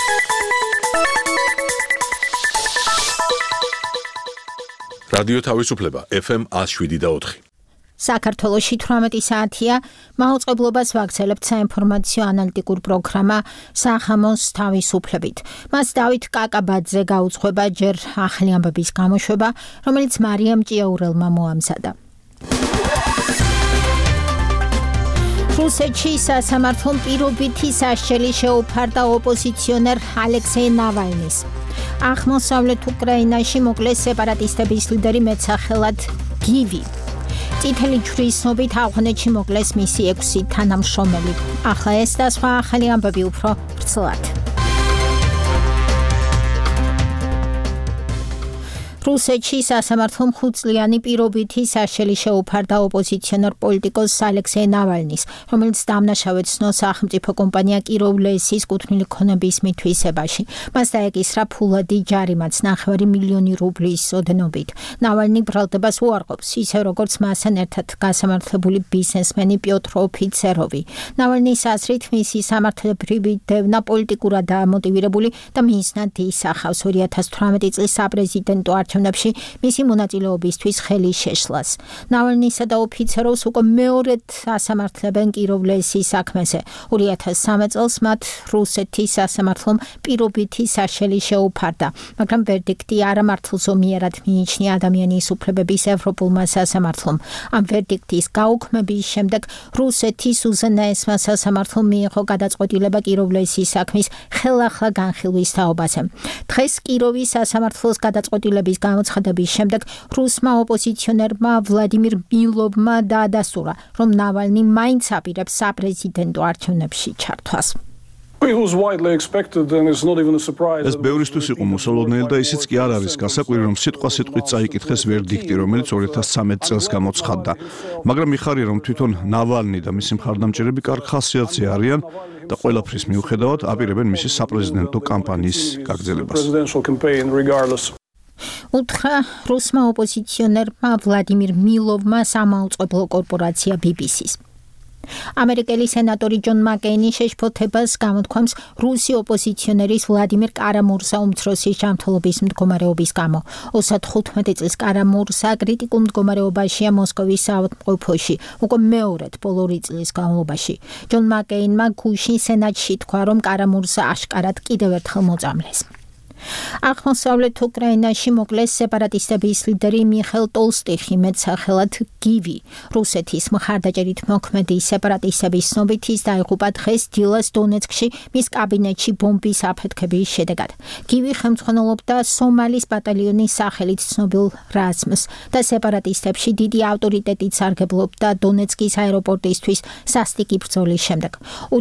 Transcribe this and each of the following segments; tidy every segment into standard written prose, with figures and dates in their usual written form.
რადიო თავისუფლება FM 107.4. საქართველოში 18 საათია, მაუწყებლობას ვაგრძელებთ საინფორმაციო ანალიტიკურ პროგრამა სახამოს თავისუფლებით. მას დავით კაკაბაძე გაუძღვება ჯერ ახალი ამბების გამოშვება, რომელიც მარიამ ჭიაურელმა მოამზადა. რუსეთში სასამართლომ პირობითი სასჯელი შეუფარდა ოპოზიციონერ ალექსეი ნავალნის. აღმოსავლეთ უკრაინაში მოკლეს სეპარატისტების ლიდერი მეტსახელად გივი. წითელი ჯვრის ცნობით ავღანეთში მოკლეს მისი 6 თანამშრომელი. ახლა ეს და სხვა ახალი ამბები უფრო ვრცლად. რუსეთში სასამართლომ 5 წლიანი პირობითი სასჯელი შეუფარდა ოპოზიციონერ პოლიტიკოს ალექსეი ნავალნის, რომელიც დამნაშავედ ცნობს სახელმწიფო კომპანია კიროვ-ლესის კუთვნილი ქონების მითვისებაში. მას დაეკისრა ფულადი ჯარიმაც 9 მილიონი რუბლის ოდენობით. ნავალნი ბრალდებას უარყოფს, ისე როგორც მასთან ერთად გასამართლებული ბიზნესმენი პიოტრ ოფიცეროვი. ნავალნის აზრით, მისი სამართლებრივი დევნა პოლიტიკურად დამოტივირებული და მიზნად ისახავს 2018 წლის საპრეზიდენტო არჩევნებში მისი მონაწილეობისთვის ხელის შეშლას. ნავალნისა და ოფიცეროვს უკვე მეორედ ასამართლებენ კიროვ-ლესის საქმეზე. 2013 წელს მათ რუსეთის სასამართლომ პირობითი სასჯელი შეუფარდა, მაგრამ ვერდიქტი არამართლზომიერად მიიჩნია ადამიანის უფლებების ევროპულმა სასამართლომ. ამ ვერდიქტის გაუქმების შემდეგ რუსეთის უზენაესმა სასამართლომ მიიღო გადაწყვეტილება კიროვ-ლესის საქმის ხელახლა განხილვის თაობაზე. დღეს კიროვის სასამართლოს გადაწყვეტილების გამოცხადების შემდეგ რუსმა ოპოზიციონერმა ვლადიმირ მილოვმა დაადასტურა, რომ ნავალნი მაინც აპირებს საპრეზიდენტო არჩევნებში ჩართვას. ეს ბევრისთვის იყო მოსალოდნელი და ისიც კი არ არის გასაკვირი, რომ სიტყვით წაიკითხეს ვერდიქტი, რომელიც 2013 წელს გამოცხადდა. მაგრამ მიხარია, რომ თვითონ ნავალნი და მისი მხარდამჭერები კარგ ხასიათზე არიან და ყველაფრის მიუხედავად აპირებენ მისი საპრეზიდენტო კამპანიის გაგრძელებას. უთხრა რუსმა ოპოზიციონერმა ვლადიმირ მილოვმა სამაუწყებლო კორპორაცია BBC-ს. ამერიკელი სენატორი ჯონ მაკეინი შეშფოთებას გამოთქვამს რუსი ოპოზიციონერის ვლადიმირ კარამურსა უმცროსის ჯანმრთელობის მდგომარეობის გამო. 35 წლის კარამურსა კრიტიკულ მდგომარეობაშია მოსკოვის საავადმყოფოში უკვე მეორედ ბოლო წლის განმავლობაში. ჯონ მაკეინმა გუშინ სენატში თქვა, რომ კარამურსა აშკარად კიდევ ერთხელ მოწამლეს. აღმოსავლეთ უკრაინაში მოკლეს სეპარატისტების ლიდერი მიხეილ ტოლსტიხი მეტსახელად გივი. რუსეთის მხარდაჭერით მოქმედი სეპარატისტების ცნობით ის დაიღუპა დღეს დილას დონეცკში მის კაბინეტში ბომბის აფეთქების შედეგად. გივი ხელმძღვანელობდა სომალის ბატალიონის სახელით ცნობილ რაზმს და სეპარატისტებში დიდი ავტორიტეტით სარგებლობდა დონეცკის აეროპორტისთვის სასტიკი ბრძოლის შემდეგ.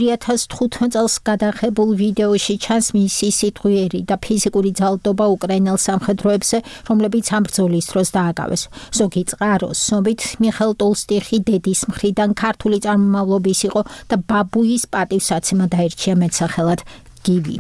2015 წელს გადაღებულ ვიდეოში ჩანს მისი სიტყვიერი და ფიზიკური ძალადობა უკრაინელ სამხედროებზე, რომლებიც ამ ბრძოლის დროს დააკავეს. ზოგი წყაროს ცნობით მიხეილ ტოლსტიხი დედის მხრიდან ქართული წარმომავლობის იყო და ბაბუის პატივსაცემად აირჩია მეტსახელად გივი.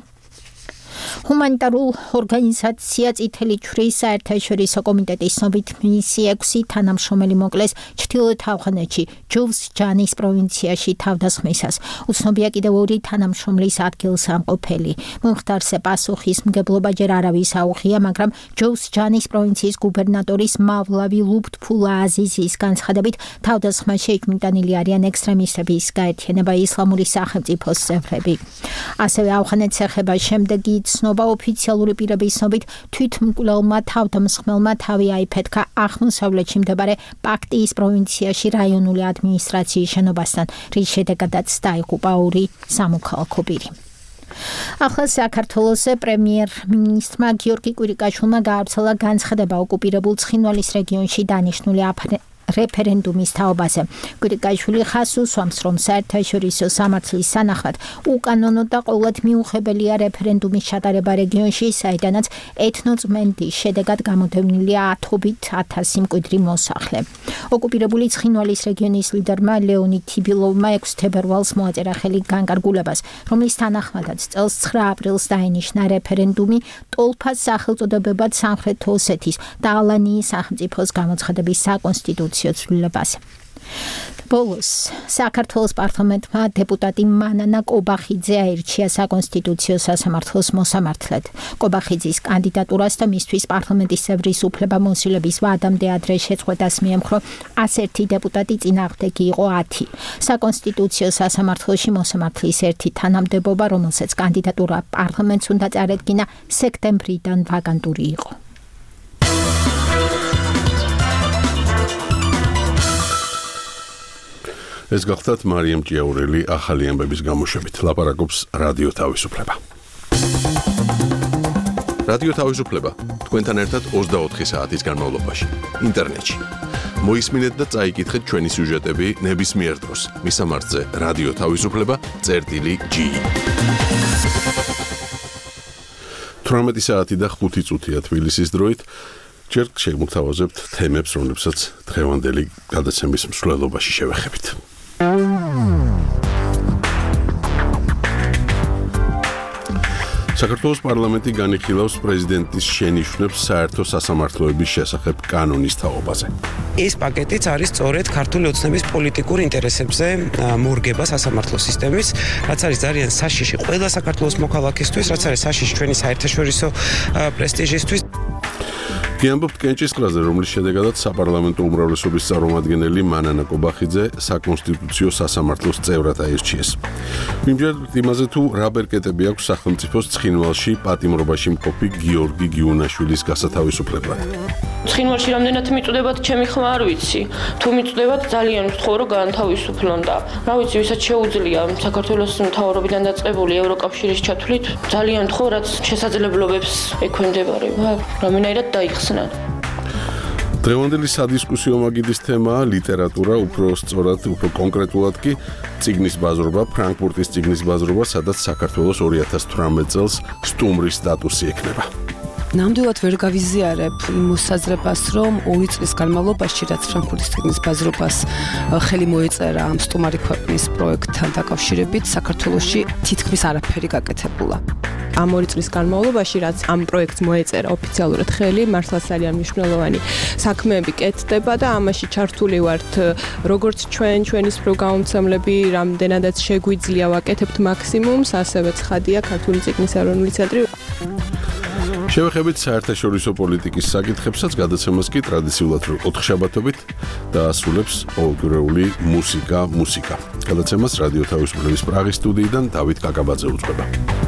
ჰუმანიტარულ ორგანიზაცია წითელი ჯვრის საერთაშორისო კომიტეტის ცნობით მისი 6 თანამშრომელი მოკლეს ჩრდილოეთ ავღანეთში ჯუვს ჯანის პროვინციაში თავდასხმისას. უცნობია კიდევ 2 თანამშრომლის ადგილსამყოფელი. მომხდარზე პასუხისმგებლობა ჯერ არავის აუღია, მაგრამ ჯუვს ჯანის პროვინციის გუბერნატორის მავლავი ლუფთფულა აზიზის განცხადებით თავდასხმაში ეჭვმიტანილი არიან ექსტრემისტების გაერთიანება ისლამური სახელმწიფოს წევრები. ასევე ავღანეთს ეხება შემდეგი ცნობა ოფიციალური პირების ცნობით თვითმკვლელმა თავდამსხმელმა თავი აიფეთქა აღმოსავლეთში მდებარე პაქტიის პროვინციაში რაიონული ადმინისტრაციის შენობასთან, რის შედეგადაც დაიღუპა 2 სამოქალაქო პირი. ახლა საქართველოს პრემიერ-მინისტრმა გიორგი კვირიკაშვილმა გაავრცელა განცხადება ოკუპირებულ ცხინვალის რეგიონში დანიშნული რეფერენდუმის თაობაზე. კვირიკაშვილი ხაზს უსვამს, რომ საერთაშორისო სამართლის სანახავად უკანონო და ყოვლად მიუღებელია რეფერენდუმის ჩატარება რეგიონში, საიდანაც ეთნოწმენდის შედეგად გამოდევნილია 10,000 მკვიდრი მოსახლე. ოკუპირებული ცხინვალის რეგიონის ლიდერმა ლეონიდ თიბილოვმა 6 თებერვალს მოაწერა ხელი განკარგულებას, რომლის თანახმადაც წელს 9 აპრილს დაინიშნა რეფერენდუმი ტოლფას სახელწოდებებად სამხრეთ ოსეთის და ალანიის სახელმწიფოს გამოცხადების საკონსტიტუციო ცვლილებაზე. ბოლოს საქართველოს პარლამენტმა დეპუტატი მანანა კობახიძე აირჩია საკონსტიტუციო სასამართლოს მოსამართლედ. კობახიძის კანდიდატურას და მისთვის პარლამენტის წევრის უფლებამოსილების ვადამდე ადრე შეწყვეტას მიემხრო 101 დეპუტატი წინააღმდეგი იყო 10. საკონსტიტუციო სასამართლოში მოსამართლის ერთი თანამდებობა, რომელსაც კანდიდატურა პარლამენტს უნდა წარედგინა, სექტემბრიდან ვაკანტური იყო. ეს გახლავთ მარიამ ჭიაურელი ახალი ამბების გამოშვებით. ლაპარაკობს რადიო თავისუფლება. რადიო თავისუფლება თქვენთან ერთად 24 საათის განმავლობაში ინტერნეტში. მოისმინეთ და წაიკითხეთ ჩვენი სიუჟეტები ნებისმიერ დროს. მისამართზე რადიო თავისუფლება.ge 18 საათი და 5 წუთია თბილისის დროით. ჯერ შეგმოგთავაზებთ თემებს, რომლებსაც დღევანდელი გადაცემის მსვლელობაში შევეხებით. საქართველოს პარლამენტი განიხილავს პრეზიდენტის შენიშვნებს საერთო სასამართლოების შესახებ კანონის თაობაზე. ეს პაკეტიც არის სწორედ ქართული ოცნების პოლიტიკურ ინტერესებზე მორგება სასამართლო სისტემის, რაც არის ძალიან საშიში ყველა საქართველოს მოქალაქისთვის, რაც არის საშიში ჩვენი საერთაშორისო პრესტიჟისთვის. გიამბობთ კენჭისყრაზე, რომლის შედეგადაც საპარლამენტო უმრავლესობის წარმომადგენელი მანანა კობახიძე საკონსტიტუციო სასამართლოს წევრად აირჩიეს. მიმჯერდებით იმაზე თუ რა ბერკეტები აქვს სახელმწიფოს ცხინვალში პატიმრობაში მყოფი გიორგი გიუნაშვილის გასათავისუფლებლად. ცხინვალში რამდენად მიწუდებათ ჩემი ხმა არ ვიცი. თუ მიწუდებათ ძალიან ვთხოვ რომ გაანთავისუფლონ და რა ვიცი, ვისაც შეუძლია საქართველოს მთავრობიდან დაწყებული ევროკავშირის ჩათვლით, ძალიან ვთხოვ რაც შესაძლებლობებს ექვემდებარება, რომელნაირად დაიხსნა. დღევანდელი სადისკუსიო მაგიდის თემაა ლიტერატურა, უფრო სწორად, უფრო კონკრეტულად კი წიგნის ბაზრობა, ფრანკფურტის წიგნის ბაზრობა, სადაც საქართველოს 2018 წელს სტუმრის სტატუსი ექნება. ნამდვილად ვერ გავიზიარებ იმ მოსაზრებას, რომ 2 წლის განმავლობაში, რაც ფრანკფურტის წიგნის ბაზრობას ხელი მოეწერა ამ სტუმარი ქვეყნის პროექტთან დაკავშირებით, საქართველოში თითქმის არაფერი გაკეთებულა. ამ 2 წლის განმავლობაში, რაც ამ პროექტს მოეწერა ოფიციალურად ხელი, მართლაც ძალიან მნიშვნელოვანი საქმეები კეთდება და ამაში ჩართული ვართ, როგორც ჩვენი პროგრამმცემლები, რამდენადაც შეგვიძლია ვაკეთებთ მაქსიმუმს, ასევე ცხადია ქართული წიგნის ეროვნული ცენტრი. შევეხებით საერთაშორისო პოლიტიკის საკითხებსაც, გადაცემას კი ტრადიციულად 4 შაბათობით დაასრულებს ყოველკვირეული მუსიკა. გადაცემას რადიო თავისუფლების პრაღის სტუდიიდან დავით კაკაბაძე უძღვება.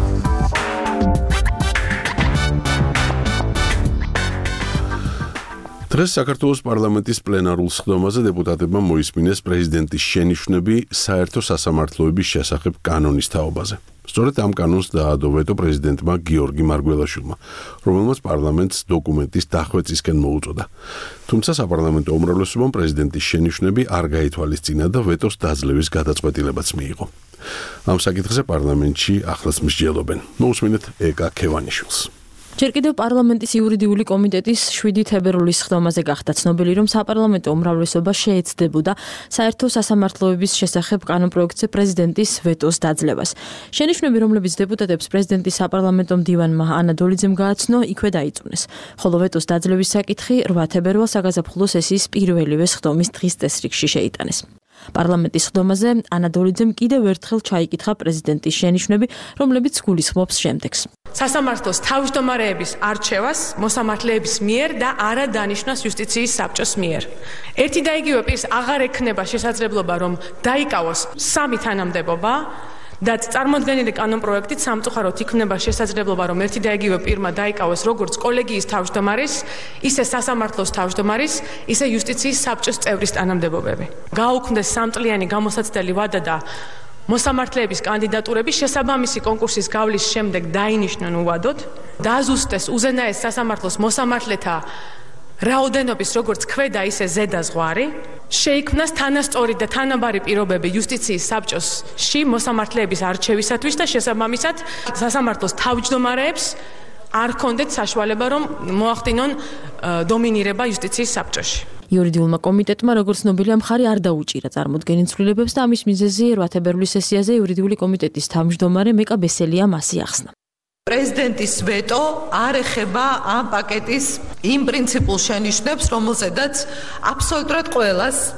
დღეს საქართველოს პარლამენტის პლენარულ სხდომაზე დეპუტატებმა მოისმინეს პრეზიდენტის შენიშვნები საერთო სასამართლოების შესახებ კანონის თაობაზე. სწორედ ამ კანონს დაადო ვეტო პრეზიდენტმა გიორგი მარგველაშვილმა, რომელმაც პარლამენტს დოკუმენტის დახვეწისკენ მოუწოდა. თუმცა საპარლამენტო უმრავლესობამ პრეზიდენტის შენიშვნები არ გაითვალისწინა და ვეტოს დაძლევის გადაწყვეტილებაც მიიღო. ამ საკითხზე პარლამენტში ახლაც მსჯელობენ. მოусმინეთ ეკა ქევანიშვილს. ჯერ კიდევ პარლამენტის იურიდიული კომიტეტის 7 თებერვლის სხდომაზე გახდა ცნობილი, რომ საპარლამენტო უმრავლესობა შეეცდებოდა საერთო სასამართლოების შესახებ კანონპროექტზე პრეზიდენტის ვეტოს დაძლევას. შენიშვნები, რომლებიც დეპუტატებს პრეზიდენტის საპარლამენტო მდივანმა ანა დოლიძემ გააცნო, იქვე დაიწუნეს. ხოლო ვეტოს დაძლევის საკითხი 8 თებერვალს საგაზაფხულო სესიის პირველივე სხდომის დღის წესრიგში შეიტანეს. პარლამენტის სხდომაზე ანა დოლიძემ კიდევ ერთხელ ჩაიკითხა პრეზიდენტის შენიშვნები, რომლებიც გულისხმობს შემდეგს. სასამართლოს თავმჯდომარეების არჩევას მოსამართლეების მიერ და არა დანიშნას იუსტიციის საბჭოს მიერ. ერთი და იგივე პირს აღარ ექნება შესაძლებლობა, რომ დაიკავოს 3 თანამდებობა და წარმოდგენილი კანონპროექტით სამწუხაროდ იქნება შესაძლებლობა, რომ ერთი და იგივე პირმა დაიკავოს როგორც კოლეგიის თავმჯდომარის, ისე სასამართლოს თავმჯდომარის, ისე იუსტიციის საბჭოს წევრის თანამდებობები. გაუქმდეს 3 წლიანი გამოსაცდელი ვადა და მოსამართლეების კანდიდატურები შესაბამისი კონკურსის გავლის შემდეგ დაინიშნონ უვადოდ, დაზუსტეს უზენაეს სასამართლოს მოსამართლეთა რაოდენობის როგორც ქვედა ისე ზედა ზღვარი, შეიქმნას თანასწორი და თანაბარი პირობები იუსტიციის საბჭოსში მოსამართლეების არჩევისათვის და შესაბამისად სასამართლოს თავმჯდომარეებს არ ჰქონდეთ საშუალება, რომ მოახდინონ დომინირება იუსტიციის საბჭოში. იურიდიულმა კომიტეტმა, როგორც ცნობილია, მხარი არ დაუჭირა წარმოდგენილ ცვლილებებს და ამის მიზეზი 8 თებერვლის სესიაზე იურიდიული კომიტეტის თავმჯდომარე მეკა ბესელიამ ასე ახსნა. პრეზიდენტის ვეტო არ ეხება ამ პაკეტის იმ პრინციპულ შენიშვნებს, რომელზედაც აბსოლუტურად ყველას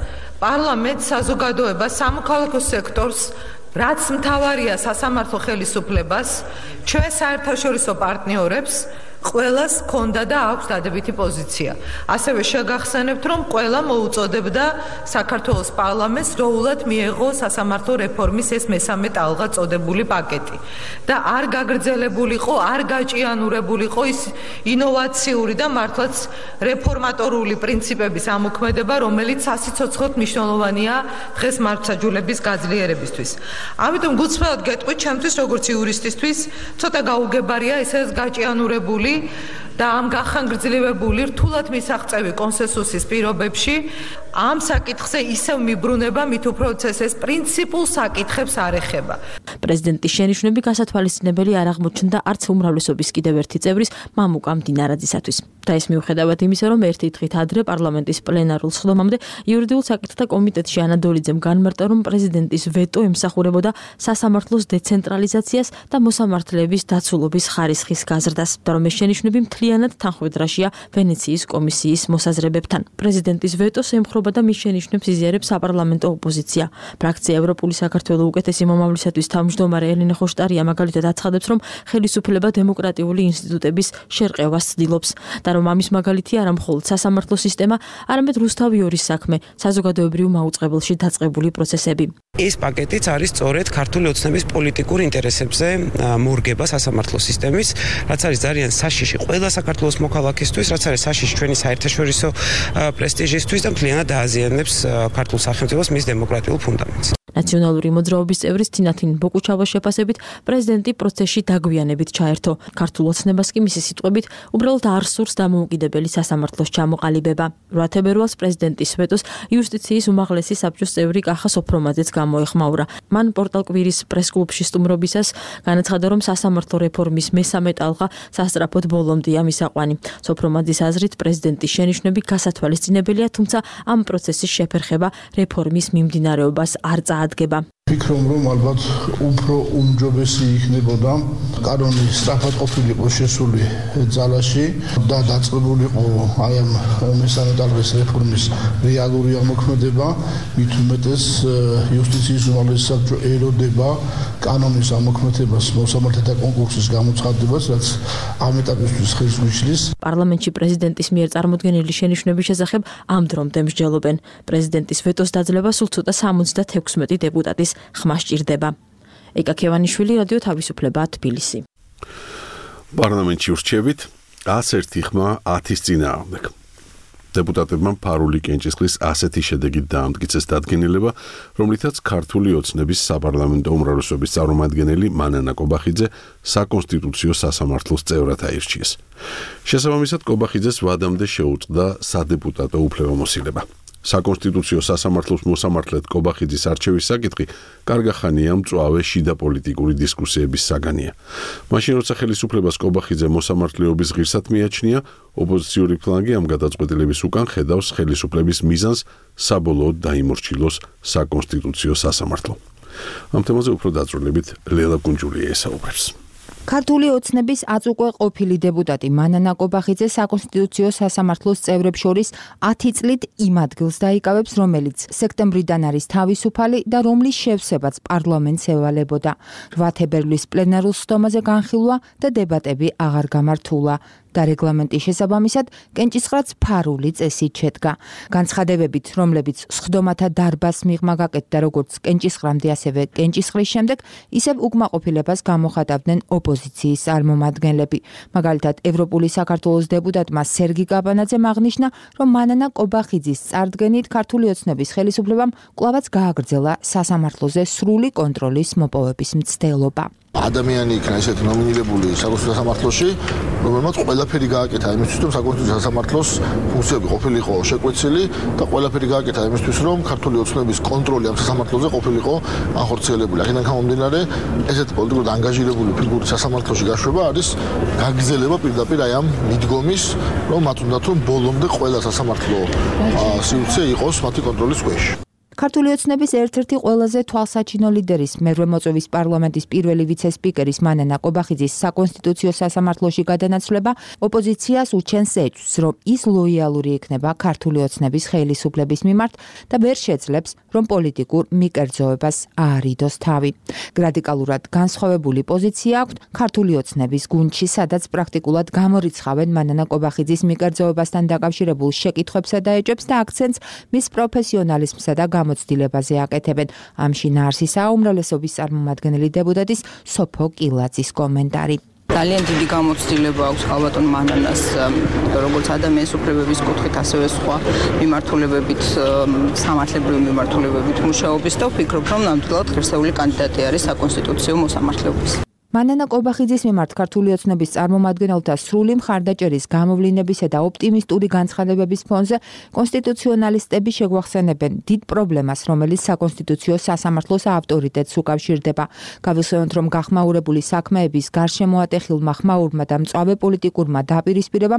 პარლამენტს, საზოგადოებას, სამოქალაქო სექტორს, რაც მთავარია სასამართლო ხელისუფლებას, ჩვენ საერთაშორისო პარტნიორებს ყველას ჰქონდა და აქვს დადებითი პოზიცია. ასევე შეგახსენებთ, რომ ყველა მოუწოდებდა საქართველოს პარლამენტს დროულად მიეღო სასამართლო რეფორმის ეს მესამე ტალღა წოდებული პაკეტი და არ გაგრძელებულიყო, არ გაჭიანურებულიყო ის ინოვაციური და მართლაც რეფორმატორული პრინციპების ამოქმედება, რომელიც სასიცოცხლოდ მნიშვნელოვანია დღეს მართლმსაჯულების გაძლიერებისთვის. ამიტომ გულწრფელად გეტყვით, ჩემთვის როგორც იურისტისთვის ცოტა გაუგებარია ეს გაჭიანურებული და ამ გახანგრძლივებული რთულად მისაღწევი კონსენსუსის პირობებში ამ საკითხზე ისევ მიბრუნება, მით უფრო ეს პრინციპულ საკითხებს არ ეხება. პრეზიდენტის შენიშვნები გასათვალისწინებელი არ აღმოჩნდა არც უმრავლესობის კიდევ ერთი წევრის მამუკა მდინარაძისათვის. და ეს მიუხედავად იმისა, რომ ერთი დღით ადრე პარლამენტის პლენარულ სხდომამდე იურიდიულ საკითხთა კომიტეტში ანა დოლიძემ განმარტა, რომ პრეზიდენტის ვეტო ემსახურებოდა სასამართლოს დეცენტრალიზაციას და მოსამართლეების დაცულობის ხარისხის გაზრდას და რომ ეს შენიშვნები მთლიანად თანხვედრაშია ვენეციის კომისიის მოსაზრებებთან. პრეზიდენტის ვეტოს ემხრობა და მის შენიშვნებს იზიარებს საპარლამენტო ოპოზიცია. ფრაქცია ევროპული საქართველოს უკეთესი მომავლისათვის თავმჯდომარე ელენე ხოშტარია მაგალითად აცხადებს, რომ ხელისუფლება დემოკრატიული ინსტიტუტების შერყევას ცდილობს და რომ ამის მაგალითი არა მხოლოდ სასამართლო სისტემა, არამედ რუსთავიორის საქმე, საზოგადოებრივ მაუწყებელში დაწყებული პროცესები. ეს პაკეტიც არის სწორედ ქართული ოცნების პოლიტიკურ ინტერესებზე მორგება სასამართლო სისტემის, რაც არის ძალიან საშიში ყველა საქართველოს მოქალაქისთვის, რაც არის საშიში ჩვენი საერთაშორისო პრესტიჟისთვის და მთლიანად დააზიანებს ქართულ სახელმწიფოს მის დემოკრატიულ ფუნდამენტს. ნაციონალური მოძრაობის წევრის თინათინ ბოკუჩავას შეფასებით პრეზიდენტი პროცესში დაგვიანებით ჩაერთო. ქართულ ოცნებას კი მისი სიტყვებით უბრალოდ არ სურს დამოუკიდებელი სასამართლოს ჩამოყალიბება. 8 თებერვალს პრეზიდენტის ვეტოს იუსტიციის უმაღლესი საბჭოს წევრი კახა სოფრომაძეც გამოეხმაურა. მან პორტალ კვირის პრესკლუბში სტუმრობისას განაცხადა, რომ სასამართლო რეფორმის მესამე ტალღა სასწრაფოდ ბოლომდეა მისაყვანი. სოფრომაძის აზრით პრეზიდენტის შენიშვნები გასათვალისწინებელია, თუმცა ამ პროცესის შეფერხება რეფორმის მიმდინარეობას არ წაადგება. ვფიქრობ, რომ ალბათ უფრო უმჯობესი იქნებოდა კანონი სწრაფად ყოფილიყო შესული ძალაში და დაწყებულიყო აი ამ მესამე ტალღის რეფორმის რეალური ამოქმედება, მით უმეტეს იუსტიციის უმაღლესი საბჭო ეროდება კანონის ამოქმედებას, მოსამართლეთა კონკურსის გამოცხადებას, რაც ამ ეტაპისთვის ხელს გვიშლის. პარლამენტში პრეზიდენტის მიერ წარმოდგენილი შენიშვნების შესახებ ამ დრომდე მსჯელობენ. პრეზიდენტის ვეტოს დაძლევა სულ ცოტა 76 დეპუტატის ხმა სჭირდება. ეკა ქევანიშვილი, რადიო თავისუფლება, თბილისი. პარლამენტში ურჩევით 101 ხმა 10-ის წინააღმდეგ. დეპუტატებმა ფარული კენჭისყრის ასეთი შედეგით დაამტკიცეს დადგენილება, რომლითაც ქართული ოცნების საპარლამენტო უმრავლესობის წარმომადგენელი მანანა კობახიძე საკონსტიტუციო სასამართლოს წევრად აირჩიეს. შესაბამისად, კობახიძეს ვადამდე შეუწყდა სადეპუტატო უფლებამოსილება. საკონსტიტუციო სასამართლოს მოსამართლედ კობახიძის არჩევის საკითხი კარგახანია მწვავე შიდა პოლიტიკური დისკუსიების საგანია. მაშინ როცა ხელისუფლებას კობახიძე მოსამართლეობის ღირსად მიაჩნია, ოპოზიციური ფლანგი ამ გადაწყვეტილების უკან ხედავს ხელისუფლების მიზანს საბოლოოდ დაიმორჩილოს საკონსტიტუციო სასამართლო. ამ თემაზე უფრო დაწვრილებით ლელა კუნჯულია ესაუბრებს. ქართული ოცნების აწუყვე ყოფილი დეპუტატი მანანა კობახიძე საკონსტიტუციო სასამართლოს წევრებს შორის 10 წლით იმ ადგილს დაიკავებს, რომელიც სექტემბრიდან არის თავისუფალი და რომლის შევსებაც პარლამენტს ევალებოდა. 8 თებერვლის პლენარულ სხდომაზე განხილვა და დებატები აღარ გამართულა. და რეგლამენტის შესაბამისად კენჭისყრაც ფარული წესით შედგა. განცხადებებით, რომლებიც სხდომათა დარბაზს მიღმა გაკეთდა როგორც კენჭისყრამდე, ასევე კენჭისყრის შემდეგ, ისევ უკმაყოფილებას გამოხატავდნენ ოპოზიციის წარმომადგენლები. მაგალითად, ევროპული საქართველოს დეპუტატმა სერგი კაბანაძემ აღნიშნა, რომ მანანა კობახიძის წარდგენით ქართული ოცნების ხელისუფლებამ კვლავაც გააგრძელა სასამართლოზე სრული კონტროლის მოპოვების მცდელობა. ადამიანი იქნა ესეთი ნომინირებული საკონსტიტუციო სასამართლოში, რომელმაც ყველაფერი გააკეთა იმისთვის, რომ საკონსტიტუციო სასამართლოს ფუნქციები ყოფილიყო შეკვეცილი და ყველაფერი გააკეთა იმისთვის, რომ ქართული ოცნების კონტროლი ამ სასამართლოზე ყოფილიყო ახორციელებული. აქედან გამომდინარე, ესეთი პოლიტიკურად ანგაჟირებული ფიგურის სასამართლოში გაშვება არის გაგრძელება პირდაპირ აი ამ მიდგომის, რომ მათ უნდათ რომ ბოლომდე ყველა სასამართლო სივრცე იყოს მათი კონტროლის ქვეშ. ქართული ოცნების ერთ-ერთი ყველაზე თვალსაჩინო ლიდერის, მერვე მოწვევის პარლამენტის პირველი ვიცე-სპიკერის მანანა ყობახიძის საკონსტიტუციო სასამართლოში გადანაცვლება ოპოზიციას ურჩენს ეჭვს, რომ ის ლოიალური იქნება ქართული ოცნების ხელისუფლების მიმართ და ვერ შეძლებს, რომ პოლიტიკურ მიკერძოებას აარიდოს თავი. რადიკალურად განსხვავებული პოზიცია აქვთ ქართული ოცნების გუნდში, სადაც პრაქტიკულად გამორიცხავენ მანანა ყობახიძის მიკერძოებასთან დაკავშირებულ შეკითხვებსა და ეჭვებს და აქცენტს მის პროფესიონალიზმსა და გამოცდილებაზე აკეთებენ. ამ შინაარსისა უმრავლესობის წარმომადგენელი დეპუტატის სოფო კილაძის კომენტარი. ძალიან დიდი გამოცდილება აქვს ხალბატონ მანანას როგორც ადამიანის უფლებების კუთხით, ასევე სხვა მიმართულებებით, სამართლებრივი მიმართულებებით მუშაობის და ვფიქრობ, რომ ნამდვილად ღირსეული კანდიდატი არის საკონსტიტუციო მოსამართლეობის. მანანა ყობახიძის მიმართ ქართული ოცნების წარმომადგენელთა სრული მხარდაჭერის გამოვლინებისა და ოპტიმისტური განცხადებების ფონზე კონსტიტუციონალისტები შეგვახსენებენ დიდ პრობლემას, რომელიც საკონსტიტუციო სასამართლოს ავტორიტეტს უკავშირდება. გავიხსენოთ, რომ გახმაურებული საქმეების გარშემოატეხილმა ხმაურმა და მწვავე პოლიტიკურმა დაპირისპირებამ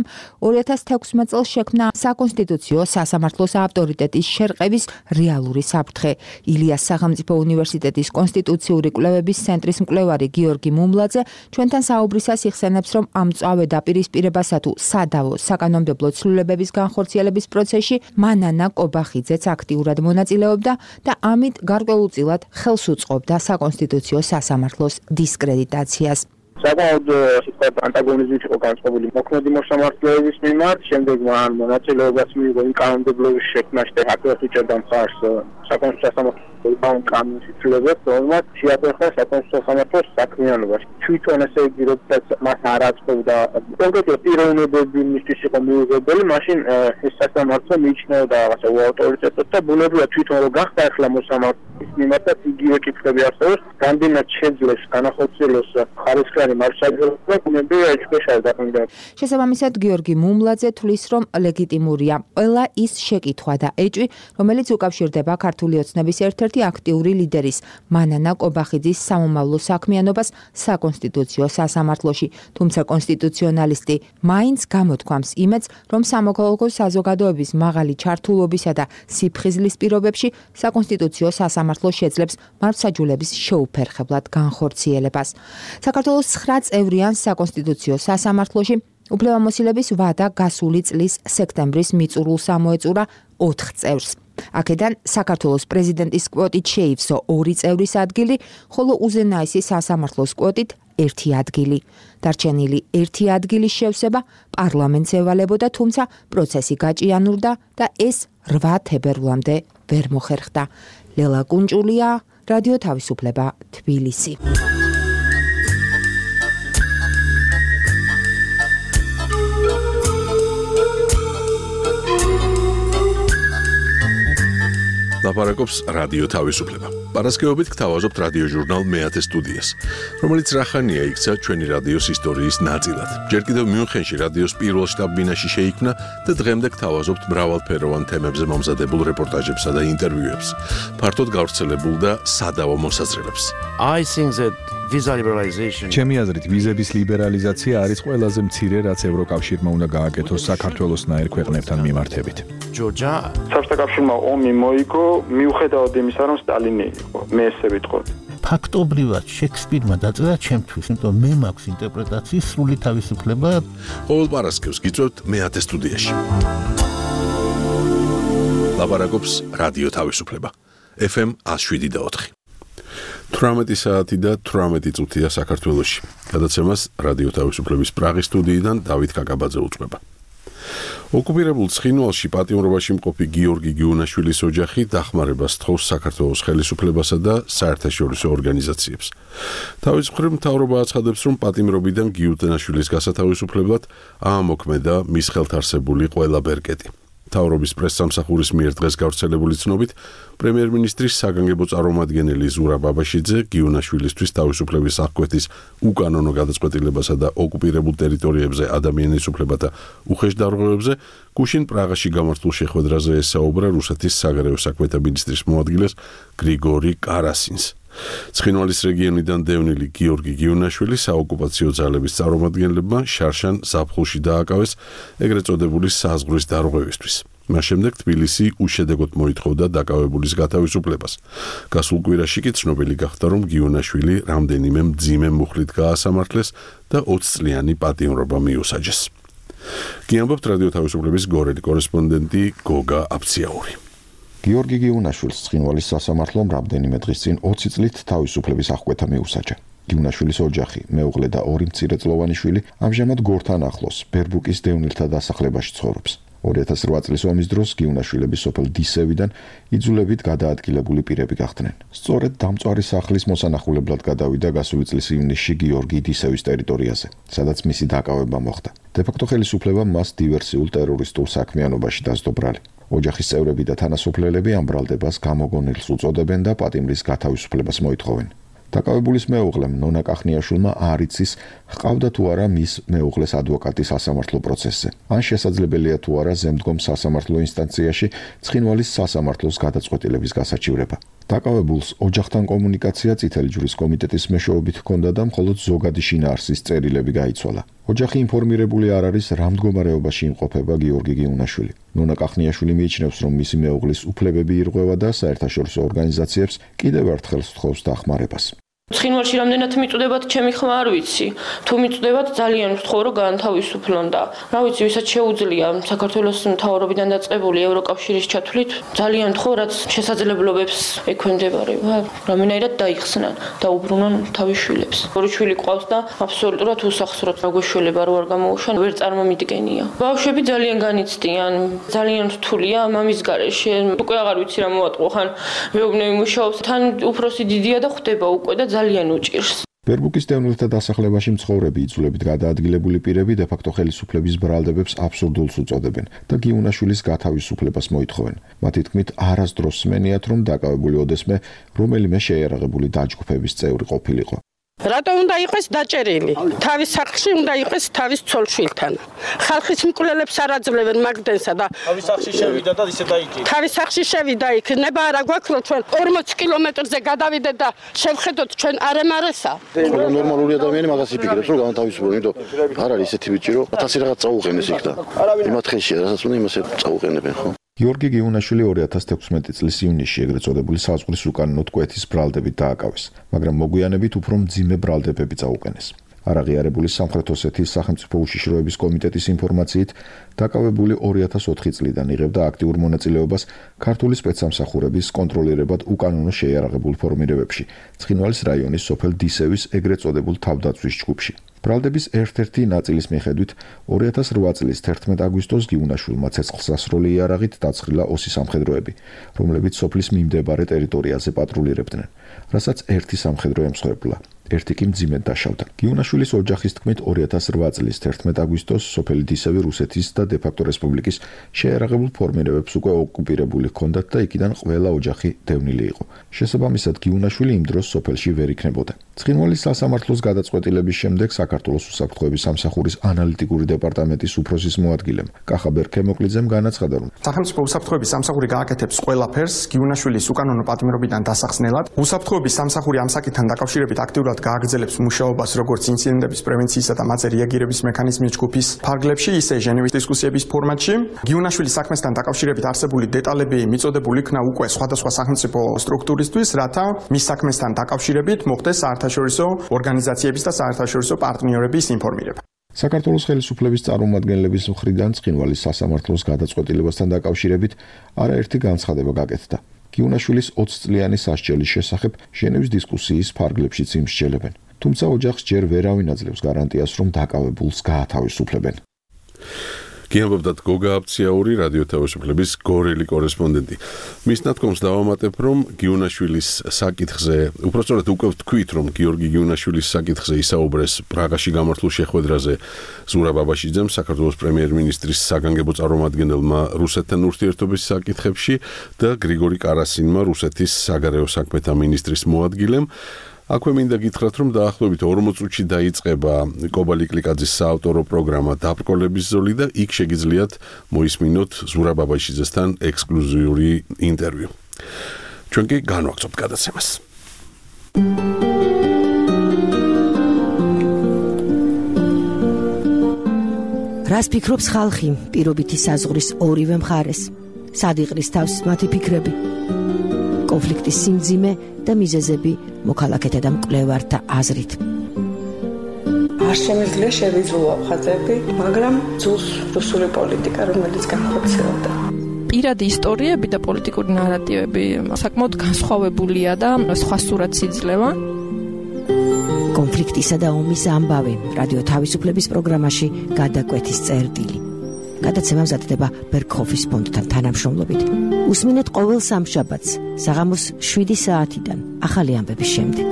2016 წელს შექმნა საკონსტიტუციო სასამართლოს ავტორიტეტის შერყევის რეალური საფრთხე. ილიას სახელმწიფო უნივერსიტეტის კონსტიტუციური კვლევების ცენტრის მკვლევარი გიორგი მუმლაძე ჩვენთან საუბრისას იხსენებს, რომ ამ მწვავე დაპირისპირებასა თუ სადავო საკანონმდებლო ცვლილებების განხორციელების პროცესში მანანა ყობახიძეც აქტიურად მონაწილეობდა და ამით გარკვეულწილად ხელს უწყობდა საკონსტიტუციო სასამართლოს დისკრედიტაციას. საკმაოდ სიტყვით ანტაგონიზმით იყო განწყობილი მოქმედი მოსამართლეების მიმართ, შემდეგ მან მონაწილეობას მიიღო იმ კანონმდებლობის შექმნაში და აქტიურად უჭერდა მხარს საკონსტიტუციო სასამართლოს კანონის ცვლილებებს, რომელმაც შეაფერხა საკონსტიტუციო სასამართლოს საქმიანობაში. თვითონ ესე იგი, როდესაც მას არ აწყობდა კონკრეტულად პიროვნებები მისთვის იყო მიუღებელი, მაშინ ეს სასამართლო მიიჩნეოდა რაღაცა უავტორიტეტოდ და ბუნებრივად თვითონ რომ გახდა ახლა მოსამართლეების მიმართაც იგივე კითხვები არსებობს, გამდენად შეძლეს განახორციელოს ხარისხიანი მარშალობა ბუნებრივად ეჭვქვეშ დაყენდა. შესაბამისად გიორგი მუმლაძე თვლის, რომ ლეგიტიმურია ყველა ის შეკითხვა და ეჭვი, რომელიც უკავშირდება ქართული ოცნების ერთ-ერთი აქტიური ლიდერის მანანა ყობახიძის სამომავლო საქმიანობას საკონსტიტუციო სასამართლოში, თუმცა კონსტიტუციონალისტი მაინც გამოთქვამს იმედს, რომ სამოქალაქო საზოგადოების მაღალი ჩართულობისა და სიფხიზლის პირობებში საკონსტიტუციო სასამართლო შეძლებს მართლმსაჯულების შეუფერხებლად განხორციელებას. საქართველოს 9 წევრიან საკონსტიტუციო სასამართლოში უფლებამოსილების ვადა გასული წლის სექტემბრის მიწურულს ამოეწურა 4 წევრს. აქედან საქართველოს პრეზიდენტის კვოტით შეივსო 2 წევრის ადგილი, ხოლო უზენაესი სასამართლოს კვოტით 1 ადგილი. დარჩენილი 1 ადგილის შევსება პარლამენტს ევალებოდა, თუმცა პროცესი გაჭიანურდა და ეს 8 თებერვლამდე ვერ მოხერხდა. ლელა კუნჭულია, რადიო თავისუფლება, თბილისი. ლაპარაკობს რადიო თავისუფლება. პარასკევობით გთავაზობთ რადიო ჟურნალ მეათე სტუდიას, რომელიც რახანია იქცა ჩვენი რადიოს ისტორიის ნაწილად. ჯერ კიდევ მიუნხენში რადიოს პირველ შტაბ-ბინაში შეიქმნა და დღემდე გთავაზობთ მრავალფეროვან თემებზე მომზადებულ რეპორტაჟებსა და ინტერვიუებს, ფართოდ გავრცელებულ და სადავო მოსაზრებებს. ჩემი აზრით, ვიზების ლიბერალიზაცია არის ყველაზე მცირე, რაც ევროკავშირმა უნდა გააკეთოს საქართველოსნაირ ქვეყნებთან მიმართებით. საბჭოთა კავშირმა ომი მოიგო, მიუხედავად იმისა, რომ სტალინი იყო, მე ესე ვიტყოდი. ფაქტობრივად შექსპირმა დაწერა ჩემთვის, იმიტომ მე მაქვს ინტერპრეტაციის სრული თავისუფლება. ყოველ პარასკევს გიწევთ მეათე სტუდიაში. ლაპარაკობს რადიო თავისუფლება. FM 107.4. 18 საათი და 18 წუთია საქართველოში. გადაცემას რადიო თავისუფლების პრაღის სტუდიიდან დავით კაკაბაძე უწყება. ოკუპირებულ ცხინვალში პატიმრობაში მყოფი გიორგი გიუნაშვილის ოჯახი დახმარებას თხოვს საქართველოს ხელისუფლებასა და საერთაშორისო ორგანიზაციებს. თავის მხრივ მთავრობა აცხადებს, რომ პატიმრობიდან გიუნაშვილის გასათავისუფლებლად აამოქმედა მის ხელთ არსებული ყველა ბერკეტი. მთავრობის პრესსამსახურის მიერ დღეს გავრცელებული ცნობით, პრემიერ-მინისტრის საგანგებო წარმომადგენელი ზურაბ აბაშიძე გიუნაშვილისთვის თავისუფლების აღკვეთის უკანონო გადაწყვეტილებასა და ოკუპირებულ ტერიტორიებზე ადამიანის უფლებათა უხეშ დარღვევებზე გუშინ პრაღაში გამართულ შეხვედრაზე ესაუბრა რუსეთის საგარეო საქმეთა მინისტრის მოადგილეს გრიგორი კარასინს. ცხინვალის რეგიონიდან დევნილი გიორგი გიუნაშვილი საოკუპაციო ძალების წარმომადგენლებმა შარშან ზაფხულში დააკავეს ეგრეთ წოდებული საზღვრის დარღვევისთვის. მას შემდეგ თბილისი უშედეგოდ მოითხოვდა დაკავებულის გათავისუფლებას. გასულ კვირაში კი ცნობილი გახდა, რომ გიუნაშვილი რამდენიმე მძიმე მუხლით გაასამართლეს და 20 წლიანი პატიმრობა მიუსაჯეს. გიამბობთ რადიო თავისუფლების გორელი კორესპონდენტი გოგა აფციაური. გიორგი გიუნაშვილის ცხინვალის სასამართლომ რამდენიმე დღის წინ 20 წლით თავისუფლების აღკვეთა მიუსაჯა. გიუნაშვილის ოჯახი, მეუღლე და ორი მცირეწლოვანი შვილი ამჟამად გორთან ახლოს, ბერბუკის დევნილთა დასახლებაში ცხოვრობს. 2008 წლის ომის დროს გიუნაშვილები სოფელ დისევიდან იძულებით გადაადგილებული პირები გახდნენ. სწორედ დამწვარი სახლის მოსანახულებლად გადავიდა გასული წლის ივნისში გიორგი დისევის ტერიტორიაზე, სადაც მისი დაკავება მოხდა. დე-ფაქტო ხელისუფლება მას დივერსიულ ტერორისტულ საქმიანობაში დასდო ბრალი. ოჯახის წევრები და თანასოფლელები ამ ბრალდებას გამოგონილს უწოდებენ და პატიმრის გათავისუფლებას მოითხოვენ. დაკავებულის მეუღლემ ნონა კახნიაშვილმა არ იცის, ჰყავდა თუ არა მის მეუღლეს ადვოკატი სასამართლო პროცესზე. ან შესაძლებელია თუ არა ზემდგომ სასამართლო ინსტანციაში ცხინვალის სასამართლოს გადაწყვეტილების გასაჩივრება. დაკავებულს ოჯახთან კომუნიკაცია წითელი ჯვრის კომიტეტის მეშვეობით ჰქონდა და მხოლოდ ზოგადი შინაარსის წერილები გაიცვალა. ოჯახი ინფორმირებული არ არის, რა მდგომარეობაში იმყოფება გიორგი გიუნაშვილი. ნონა კახნიაშვილი მიიჩნევს, რომ მისი მეუღლის უფლებები ირღვევა და საერთაშორისო ორგანიზაციებს კიდევ ერთხელ სთხოვს დახმარებას. ცხინვალში რამდენად მიწუდებათ ჩემი ხმა არ ვიცი. თუ მიწუდებათ ძალიან ვთხოვ რომ გაანთავისუფლონ და რა ვიცი, ვისაც შეუძლია საქართველოს მთავრობიდან დაწყებული ევროკავშირის ჩათვლით ძალიან ვთხოვ, რაც შესაძლებლობებს ექვემდებარება, რამენაირად დაიხსნან და უბრუნონ თავის შვილებს. ორი შვილი ყავს და აბსოლუტურად უსახსროთ რა გვეშველება რო არ გამოუშვან, ვერ წარმომიდგენია. ბავშვები ძალიან განიცდიან, ძალიან რთულია მამის გარეშე. უკვე აღარ ვიცი რა მოვატყო, ხან მეუბნები მუშაობს, თან უფროსი დიდია და ხვდება უკვე და ძალიან უჭირს. ბერბუკის დევნილთა დასახლებაში მცხოვრები იძულებით გადაადგილებული პირები დე-ფაქტო ხელისუფლების ბრალდებებს აბსურდულს უწოდებენ და გიუნაშვილის გათავისუფლებას მოითხოვენ. მათი თქმით, არასდროს სმენიათ, რომ დაკავებული ოდესმე რომელიმე შეიარაღებული დაჯგუფების წევრი ყოფილიყო. რატო უნდა იყოს დაჭერილი? თავის სახლში უნდა იყოს თავის ცოლ-შვილთან. ხალხის მკვლელებს არ აძლევენ მაგდენსა და თავის სახლში შევიდა და ისე დაიჭირა. თავის სახლში შევიდა იქ. ნება არა გვაქვს რომ ჩვენ 40 კილომეტრზე გადავიდეთ და შევხედოთ ჩვენ არემარესა. ნორმალური ადამიანი მაგას იფიქრებს რომ განთავისუფლონ, იმიტომ არ არის ესეთი ბიჭი რომ 1000 რაღაც წაუყენეს იქ და იმათ ხელშია, რასაც უნდა იმას წაუყენებენ, ხო? გიორგი გიუნაშვილი 2016 წლის ივნისში ეგრეთ წოდებული საზღვრის უკანონოდ კვეთის ბრალდებით დააკავეს, მაგრამ მოგვიანებით უფრო მძიმე ბრალდებები წაუყენეს. არაღიარებული სამხრეთ ოსეთის სახელმწიფო უშიშროების კომიტეტის ინფორმაციით, დაკავებული 2004 წლიდან იღებდა აქტიურ მონაწილეობას ქართული სპეცსამსახურების კონტროლირებად უკანონო შეიარაღებულ ფორმირებებში, ცხინვალის რაიონის სოფელ დისევის ეგრეთ წოდებულ თავდაცვის ჯგუფში. ბრალდების ერთ-ერთი ნაწილის მიხედვით 2008 წლის 11 აგვისტოს გიუნაშვილმა ცეცხლსასროლი იარაღით დაცხრილა ოსი სამხედროები, რომლებიც სოფლის მიმდებარე ტერიტორიაზე პატრულირებდნენ, რასაც ერთი სამხედრო ემსხვერპლა. ერთი კი მძიმედ დაშავდა. გიუნაშვილის ოჯახის თქმით 2008 წლის 11 აგვისტოს სოფელი დისევი რუსეთის და დე-ფაქტო რესპუბლიკის შეიარაღებულ ფორმირებებს უკვე ოკუპირებული ჰქონდათ და იქიდან ყველა ოჯახი დევნილი იყო. შესაბამისად, გიუნაშვილი იმ დროს სოფელში ვერ იქნებოდა. ცხინვალის სასამართლოს გადაწყვეტილების შემდეგ საქართველოს უსაფრთხოების სამსახურის ანალიტიკური დეპარტამენტის უფროსის მოადგილემ კახა ბერქემოკლიძემ განაცხადა, რომ სახელმწიფო უსაფრთხოების სამსახური გააკეთებს ყველაფერს გიუნაშვილის უკანონო პატიმრობიდან დასახსნელად. უსაფრთხოების სამსახური ამ საკითხთან დაკავშირებით აქტიურად გააგრძელებს მუშაობას როგორც ინციდენტების პრევენციისა და მათზე რეაგირების მექანიზმის ჯგუფის ფარგლებში, ისე ჟენევის დისკუსიების ფორმატში. გიუნაშვილის საქმესთან დაკავშირებით არსებული დეტალები მიწოდებული იქნა უკვე სხვადასხვა სახელმწიფო სტრუქტურისთვის, რათა მის საქმესთან დაკავშირებით მოხდეს საერთაშორისო ორგანიზაციების და საერთაშორისო პარტნიორების ინფორმირება. საქართველოს ხელისუფლების წარმომადგენლების მხრიდან ცხინვალის სასამართლოს გადაწყვეტილებასთან დაკავშირებით არაერთი განცხადება გაკეთდა. გიუნაშვილის 20 წლიანი სასჯელის შესახებ ჟენევის დისკუსიის ფარგლებშიც იმსჯელებენ. თუმცა ოჯახს ჯერ ვერავინ აძლევს გარანტიას, რომ დაკავებულს გაათავისუფლებენ. გიამბობდათ გოგა აფციაური, რადიო თავისუფლების გორელი კორესპონდენტი. მის ნათქვამს დავამატებ, რომ გიუნაშვილის საკითხზე, უпростоრად უკვე ვთქვით, რომ გიორგი გიუნაშვილის საკითხზე ისაუბრეს პრაღაში გამართულ შეხვედრაზე ზურაბ აბაშიძემ, საქართველოს პრემიერ-მინისტრის საგანგებო წარმომადგენელმა რუსეთთან ურთიერთობის საკითხებში და გრიგორი კარასინმა, რუსეთის საგარეო საქმეთა მინისტრის მოადგილემ. აქვე მინდა გითხრათ, რომ დაახლოებით 40 წუთში დაიწყება კობალი კლიკაძის საავტორო პროგრამა დაბრკოლების ზოლი და იქ შეგიძლიათ მოისმინოთ ზურაბ აბაშიძესთან ექსკლუზიური ინტერვიუ. ჩვენ კი განვაგრძობთ გადაცემას. რას ფიქრობს ხალხი პირობითი საზღვრის ორივე მხარეს? სად იყრის თავს მათი ფიქრები? კონფლიქტის სიმძიმე და მიზეზები მოქალაქეთა და მკვლევართა აზრით. არ შემიძლია შევიძულო ხაზები, მაგრამ ძულს რუსული პოლიტიკა, რომელიც განხორციელდა. პირადი ისტორიები და პოლიტიკური ნარატივები საკმაოდ განსხვავებულია და სხვა სურათს იძლევა. კონფლიქტისა და ომის ამბავი რადიო თავისუფლების პროგრამაში გადაკვეთის წერტილი. გადაცემა მზადდება ბერქოფის ფონდთან თანამშრომლობით. უსმინეთ ყოველ სამშაბათს საღამოს 7 საათიდან ახალი ამბების შემდეგ.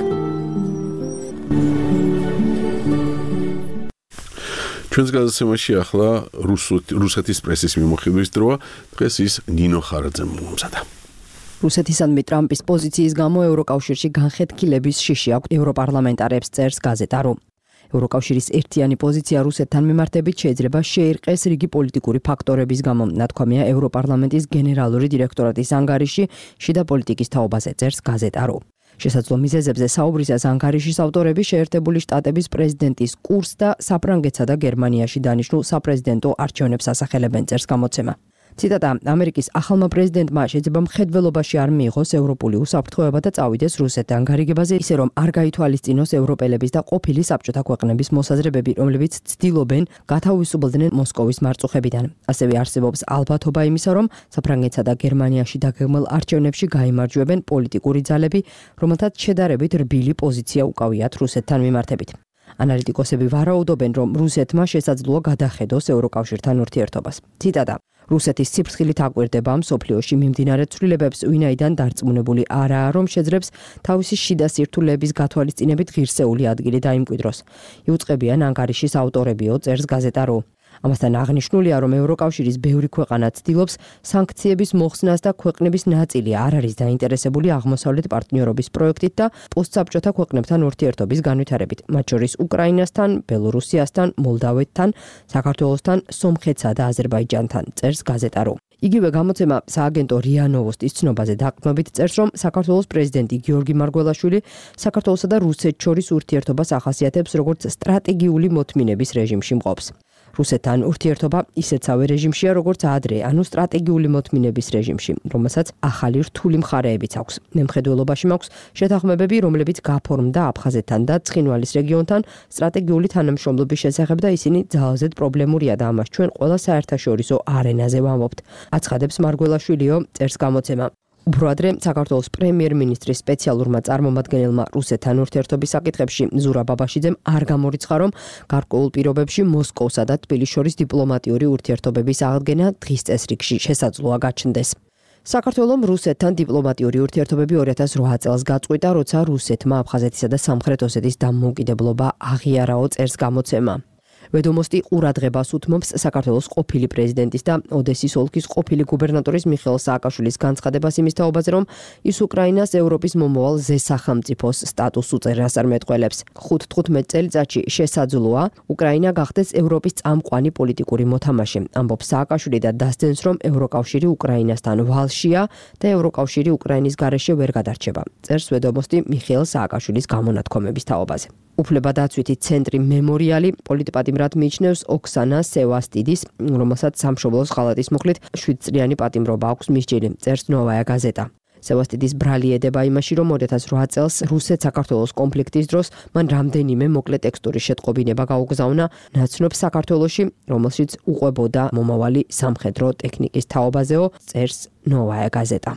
ჩვენს გადაცემაში ახლა რუსეთის პრესის მიმოხილვის დროა. დღეს ის ნინო ხარაძემ მომზადა. რუსეთისადმი ტრამპის პოზიციის გამო ევროკავშირში განხეთქილების შიში აქვს ევროპარლამენტარებს, წერს გაზეტა რო. ევროკავშირის ერთიანი პოზიცია რუსეთთან მიმართებით შეიძლება შეერყეს რიგი პოლიტიკური ფაქტორების გამო, ნათქვამია ევროპარლამენტის გენერალური დირექტორატის ანგარიში შიდა პოლიტიკის თაობაზე, წერს გაზეტა რო. შესაძლო მიზეზებზე საუბრისას ანგარიშის ავტორები შეერთებული შტატების პრეზიდენტის კურსს და საფრანგეთსა და გერმანიაში დანიშნულ საპრეზიდენტო არჩევნებს ასახელებენ, წერს გამოცემა. ციტატა: ამერიკის ახალმა პრეზიდენტმა შეიძლება მხედველობაში არ მიიღოს ევროპული უსაფრთხოება და წავიდეს რუსეთთან გარიგებაზე, ისე რომ არ გაითვალისწინოს ევროპელების და ყოფილი საბჭოთა ქვეყნების მოსაზრებები, რომლებიც ცდილობენ გათავისუფლდნენ მოსკოვის მარწუხებიდან. ასევე არსებობს ალბათობა იმისა, რომ საფრანგეთსა და გერმანიაში დაგეგმილ არჩევნებში გაიმარჯვებენ პოლიტიკური ძალები, რომელთაც შედარებით რბილი პოზიცია უკავიათ რუსეთთან მიმართებით. ანალიტიკოსები ვარაუდობენ, რომ რუსეთმა შესაძლოა გადახედოს ევროკავშირთან ურთიერთობას. ციტატა: რუსეთის სიფრთხილით აკვირდება მსოფლიოში მიმდინარე ცვლილებებს, ვინაიდან დარწმუნებული არაა, რომ შეძლებს თავისი შიდა სირთულეების გათვალისწინებით ღირსეული ადგილი დაიმკვიდროს. იუწყებიან ანგარიშის ავტორებიო, წერს გაზეტა რო. ამასთან აღნიშნულია, რომ ევროკავშირის ბევრი ქვეყანა ცდილობს სანქციების მოხსნას და ქვეყნების ნაწილი არ არის დაინტერესებული აღმოსავლეთ პარტნიორობის პროექტით და პოსტსაბჭოთა ქვეყნებთან ურთიერთობის განვითარებით, მათ შორის უკრაინასთან, ბელორუსიასთან, მოლდავეთთან, საქართველოსთან, სომხეთსა და აზერბაიჯანთან, წერს გაზეტა რო. იგივე გამოცემა სააგენტო რია ნოვოსტის ცნობაზე დაყრდნობით წერს, რომ საქართველოს პრეზიდენტი გიორგი მარგველაშვილი საქართველოსა და რუსეთს შორის ურთიერთობას ახასიათებს როგორც სტრატეგიული მოთმინების რეჟიმში მყოფს. რუსეთთან ურთიერთობა ისეთსავე რეჟიმშია, როგორც ადრე, ანუ სტრატეგიული მოთმინების რეჟიმში, რომელსაც ახალი რთული მხარეებიც აქვს. მემხედველობაში მაქვს შეთანხმებები, რომლებიც გაფორმდა აფხაზეთთან და ცხინვალის რეგიონთან სტრატეგიული თანამშრომლობის შესახებ და ისინი ძალზედ პრობლემურია და ამას ჩვენ ყველა საერთაშორისო არენაზე ვამბობთ. აცხადებს მარგველაშვილიო, წერს გამოცემა. უფრო ადრე საქართველოს პრემიერ-მინისტრის სპეციალურმა წარმომადგენელმა რუსეთთან ურთიერთობის საკითხებში ზურაბ აბაშიძემ არ გამორიცხა, რომ გარკვეულ პირობებში მოსკოვსა და თბილისის შორის დიპლომატიური ურთიერთობების აღდგენა დღის წესრიგში შესაძლოა გაჩნდეს. საქართველომ რუსეთთან დიპლომატიური ურთიერთობები 2008 წელს გაწყვიტა, როცა რუსეთმა აფხაზეთისა და სამხრეთ ოსეთის დამოუკიდებლობა აღიარაო, წერს გამოცემა. ვედომოსტი ყურადღებას უთმობს საქართველოს ყოფილი პრეზიდენტის და ოდესის ოლქის ყოფილი გუბერნატორის მიხეილ სააკაშვილის განცხადებას იმის თაობაზე, რომ ის უკრაინას ევროპის მომავალ ზესახელმწიფოს სტატუსს უწევს არ მეტყველებს. 5-15 წელიწადში შესაძლოა უკრაინა გახდეს ევროპის წამყვანი პოლიტიკური მოთამაშე. ამბობს სააკაშვილი და დასძენს, რომ ევროკავშირი უკრაინასთან ვალშია და ევროკავშირი უკრაინის გარეშე ვერ გადარჩება. წერს ვედომოსტი მიხეილ სააკაშვილის გამონათქვამების თაობაზე. უფლებადაცვითი ცენტრი მემორიალი პოლიტპატიმრად მიიჩნევს ოქსანა სევასტიდის, რომელსაც სამშობლოს ხალატის მუხლით 7 წლიანი პატიმრობა აქვს მისჯილი, წერს ნოვაია გაზეტა. სევასტიდის ბრალი ედება იმაში, რომ 2008 წელს რუსეთ-საქართველოს კონფლიქტის დროს მან რამდენიმე მოკლე ტექსტური შეტყობინება გაუგზავნა ნაცნობ საქართველოში, რომელშიც უყვებოდა მომავალი სამხედრო ტექნიკის თაობაზეო, წერს ნოვაია გაზეტა.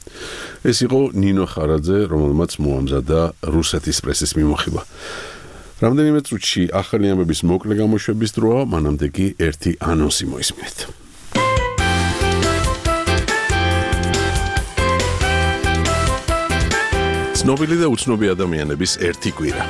ეს იყო ნინო ხარაძე, რომელმაც მოამზადა რუსეთის პრესის მიმოხილვა. რამდენიმე წუთში ახალი ამბების მოკლე გამოშვების დროა, მანამდე კი ერთი ანონსი მოისმინეთ. ცნობილი და უცნობი ადამიანების ერთი კვირა.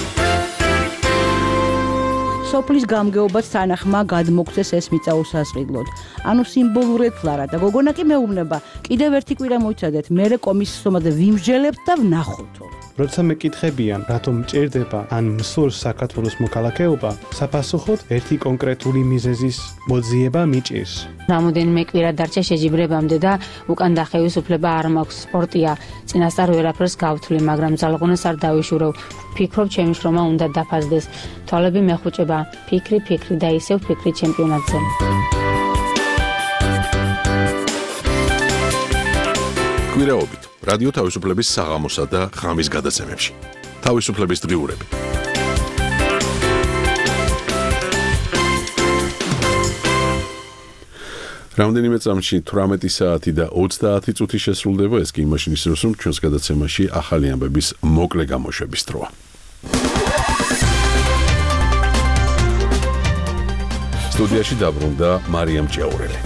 სოფლის გამგეობაც თანახმა გადმოგცეს ეს მიწა უსასყიდლოდ. ანუ სიმბოლურად ფლარა და გოგონა კი მეუბნება, კიდევ ერთი კვირა მოიცადეთ, მერე კომისიის სომაზე ვიმსჯელებთ და ვნახოთო. როცა მეკითხებიან, რატომ მჭირდება ან მსურს საქართველოს მოქალაქეობა, საფასუხოდ ერთი კონკრეტული მიზეზის მოძიება მიჭირს. რამოდენიმე კვირა დარჩა შეჯიბრებამდე და უკან დახევის უფლება არ მაქვს. სპორტია, წინასწარ ვერაფერს გავთვლი, მაგრამ ძალღონას არ დავიშურევ. ფიქრობ, ჩემი შრომა უნდა დაფასდეს. თვალები მეხუჭება, იწება ფიქრი და ისევ ფიქრი ჩემპიონატზე. კვირაობით რადიო თავისუფლების საღამოსა და ღამის გადაცემებში. თავისუფლების დღიურები. რამდენიმე წამში 18 საათი და 30 წუთი შესრულდება, ეს კი იმაში ნიშნავს, რომ ჩვენს გადაცემაში ახალი ამბების მოკლე გამოშვების დროა. სტუდიაში დაბრუნდა მარიამ ჭიაურელი.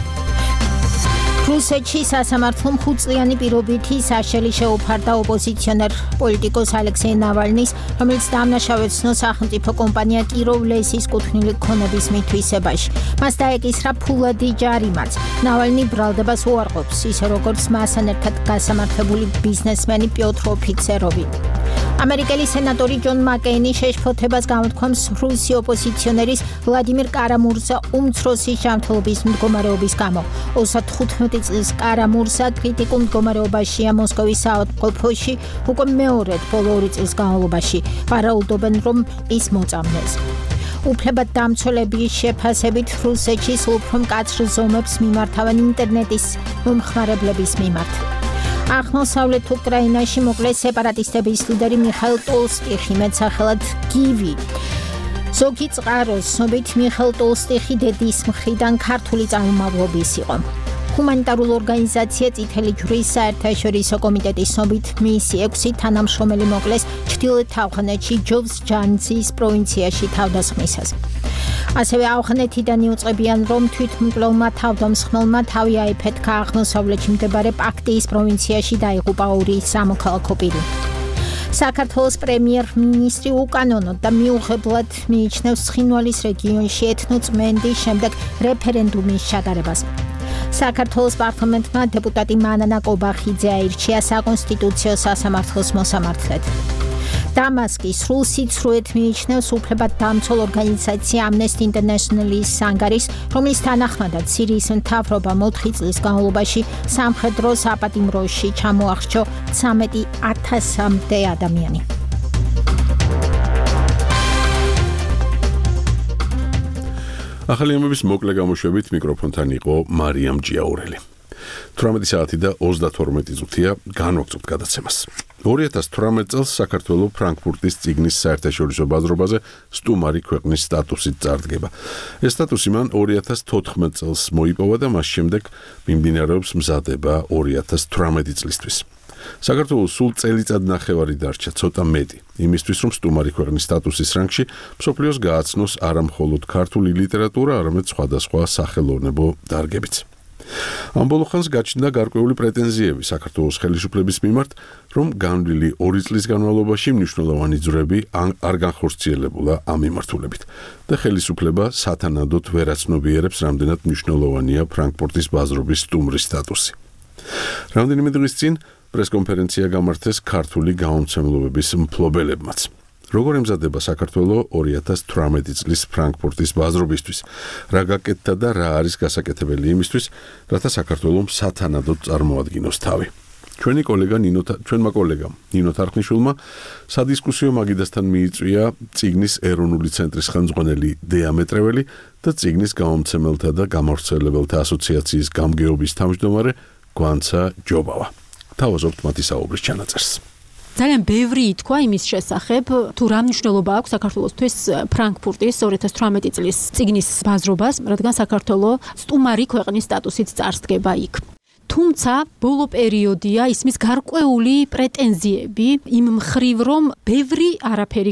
რუსეთში სასამართლომ 5-წლიანი პირობითი საშელი შეუფარდა ოპოზიციონერ პოლიტიკოს ალექსეი ნავალნის, რომელიც დამნაშავედ ცნო სახელმწიფო კომპანია კიროვ-ლესის კუთვნილი ქონების მითვისებაში. მას დაეკისრა ფულადი ჯარიმაც. ნავალნი ბრალდებას უარყოფს, ისე როგორც მასთან ერთად გასამართლებული ბიზნესმენი პიოტრ ოფიცეროვი. ამერიკელი სენატორი ჯონ მაკეინი შეშფოთებას გამოთქვამს რუსი ოპოზიციონერის ვლადიმირ კარამურსა უმცროსი ჯანმრთელობის მდგომარეობის გამო. 35 წლის კარამურსა კრიტიკულ მდგომარეობაშია მოსკოვის საავადმყოფოში უკვე მეორედ ბოლო 2 წლის განმავლობაში. ვარაუდობენ, რომ ის მოწამდეს. უფლებადამცველების შეფასებით რუსეთში სულ უფრო მკაცრ ზომებს მიმართავენ ინტერნეტის მომხმარებლების მიმართ. აღმოსავლეთ უკრაინაში მოკლეს სეპარატისტების ლიდერი მიხაილ ტოლსტიხი, მეტსახელად გივი. ზოგი წყაროს ცნობით მიხაილ ტოლსტიხი დედის მხრიდან ქართული წარმომავლობის იყო. ჰუმანიტარული ორგანიზაცია წითელი ჯვრის საერთაშორისო კომიტეტის ცნობით მისი 6 თანამშრომელი მოკლეს ჩრდილოეთ ავღანეთში ჯოვსჯანცის პროვინციაში თავდასხმისას. ასევე ავღანეთიდან იუწყებიან, რომ თვითმკვლელმა თავდამსხმელმა თავი აიფეთქა აღმოსავლეთში მდებარე პაქტიის პროვინციაში დაიღუპა 2 სამოქალაქო პირი. საქართველოს პრემიერ-მინისტრი უკანონოდ და მიუღებლად მიიჩნევს ცხინვალის რეგიონში ეთნოწმენდის შემდეგ რეფერენდუმის ჩატარებას. საქართველოს პარლამენტმა დეპუტატი მანანა კობახიძე აირჩია საკონსტიტუციო სასამართლოს მოსამართლედ. დამასკის სრულ სიცრუეთ მიიჩნევს უფლებადამცველ ორგანიზაცია Amnesty International-ის სანგარის, რომლის თანახმადაც სირიის მთავრობა 4 წლის განმავლობაში სამხედრო საპატიმროში ჩამოახშო 13,000-მდე ადამიანი. ახალი ამბების მოკლე გამოშვებით მიკროფონთან იყო მარიამ ჭიაურელი. 18 საათი და 32 წუთია განვაგრძობთ გადაცემას. 2018 წელს საქართველოს ფრანკფურტის წიგნის საერთაშორისო ბაზრობაზე სტუმარი ქვეყნის სტატუსით წარდგება. ეს სტატუსი მან 2014 წელს მოიპოვა და მას შემდეგ მიმდინარეობს მზადება 2018 წლისთვის. საქართველოს სულ წელიწადნახევარი დარჩა ცოტა მეტი იმისთვის, რომ სტუმარი ქვეყნის სტატუსის რანგში მსოფლიოს გააცნოს არა მხოლოდ ქართული ლიტერატურა, არამედ სხვადასხვა სახელოვნებო დარგებიც. ამ ბოლო ხანს გაჩნდა გარკვეული პრეტენზიები საქართველოს ხელისუფლების მიმართ, რომ განვლილი 2 წლის განმავლობაში მნიშვნელოვანი ძვრები არ განხორციელებულა ამ მიმართულებით და ხელისუფლება სათანადოდ ვერ აცნობიერებს, რამდენად მნიშვნელოვანია ფრანკფურტის ბაზრობის სტუმრის სტატუსი. რამდენიმე დღის წინ პრესკონფერენცია გამართეს ქართული გამომცემლობების მფლობელებმაც. როგორ ემზადება საქართველოს 2018 წლის ფრანკფურტის ბაზრობისთვის, რა გაკეთდა და რა არის გასაკეთებელი იმისთვის, რათა საქართველოს სათანადოდ წარმოადგინოს თავი. ჩვენმა კოლეგამ ნინო თარხნიშვილმა სადისკუსიო მაგიდასთან მიიწვია წიგნის ეროვნული ცენტრის ხელმძღვანელი დეამეტრეველი და წიგნის გამომცემელთა და გამავრცელებელთა ასოციაციის გამგეობის თავმჯდომარე გვანცა ჯობავა. თავაზობთ მათი საუბრის ჩანაწერს. ძალიან ბევრი ითქვა იმის შესახებ, თუ რა მნიშვნელობა აქვს საქართველოსთვის ფრანკფურტის 2018 წლის წიგნის ბაზრობას, რადგან საქართველოს სტუმარი ქვეყნის სტატუსით წარსდგება იქ. თუმცა ბოლო პერიოდია ისმის გარკვეული პრეტენზიები იმ მხრივ, რომ ბევრი არაფერი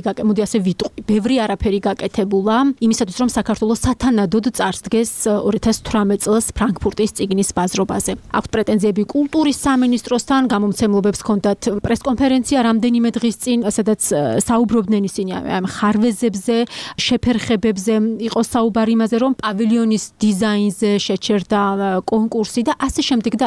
გაკეთებულა იმისათვის, რომ საქართველოს სათანადოდ წარსდგეს 2018 წელს ფრანკფურტის წიგნის ბაზრობაზე. აქვს პრეტენზიები კულტურის სამინისტროსთან, გამომცემლობებს ჰქონდათ პრესკონფერენცია რამდენიმე დღის წინ, სადაც საუბრობდნენ ისინი ამ ხარვეზებზე, შეფერხებებზე, იყო საუბარი იმაზე, რომ პავილიონის დიზაინზე შეჩერდა კონკურსი და ასე შემდეგ და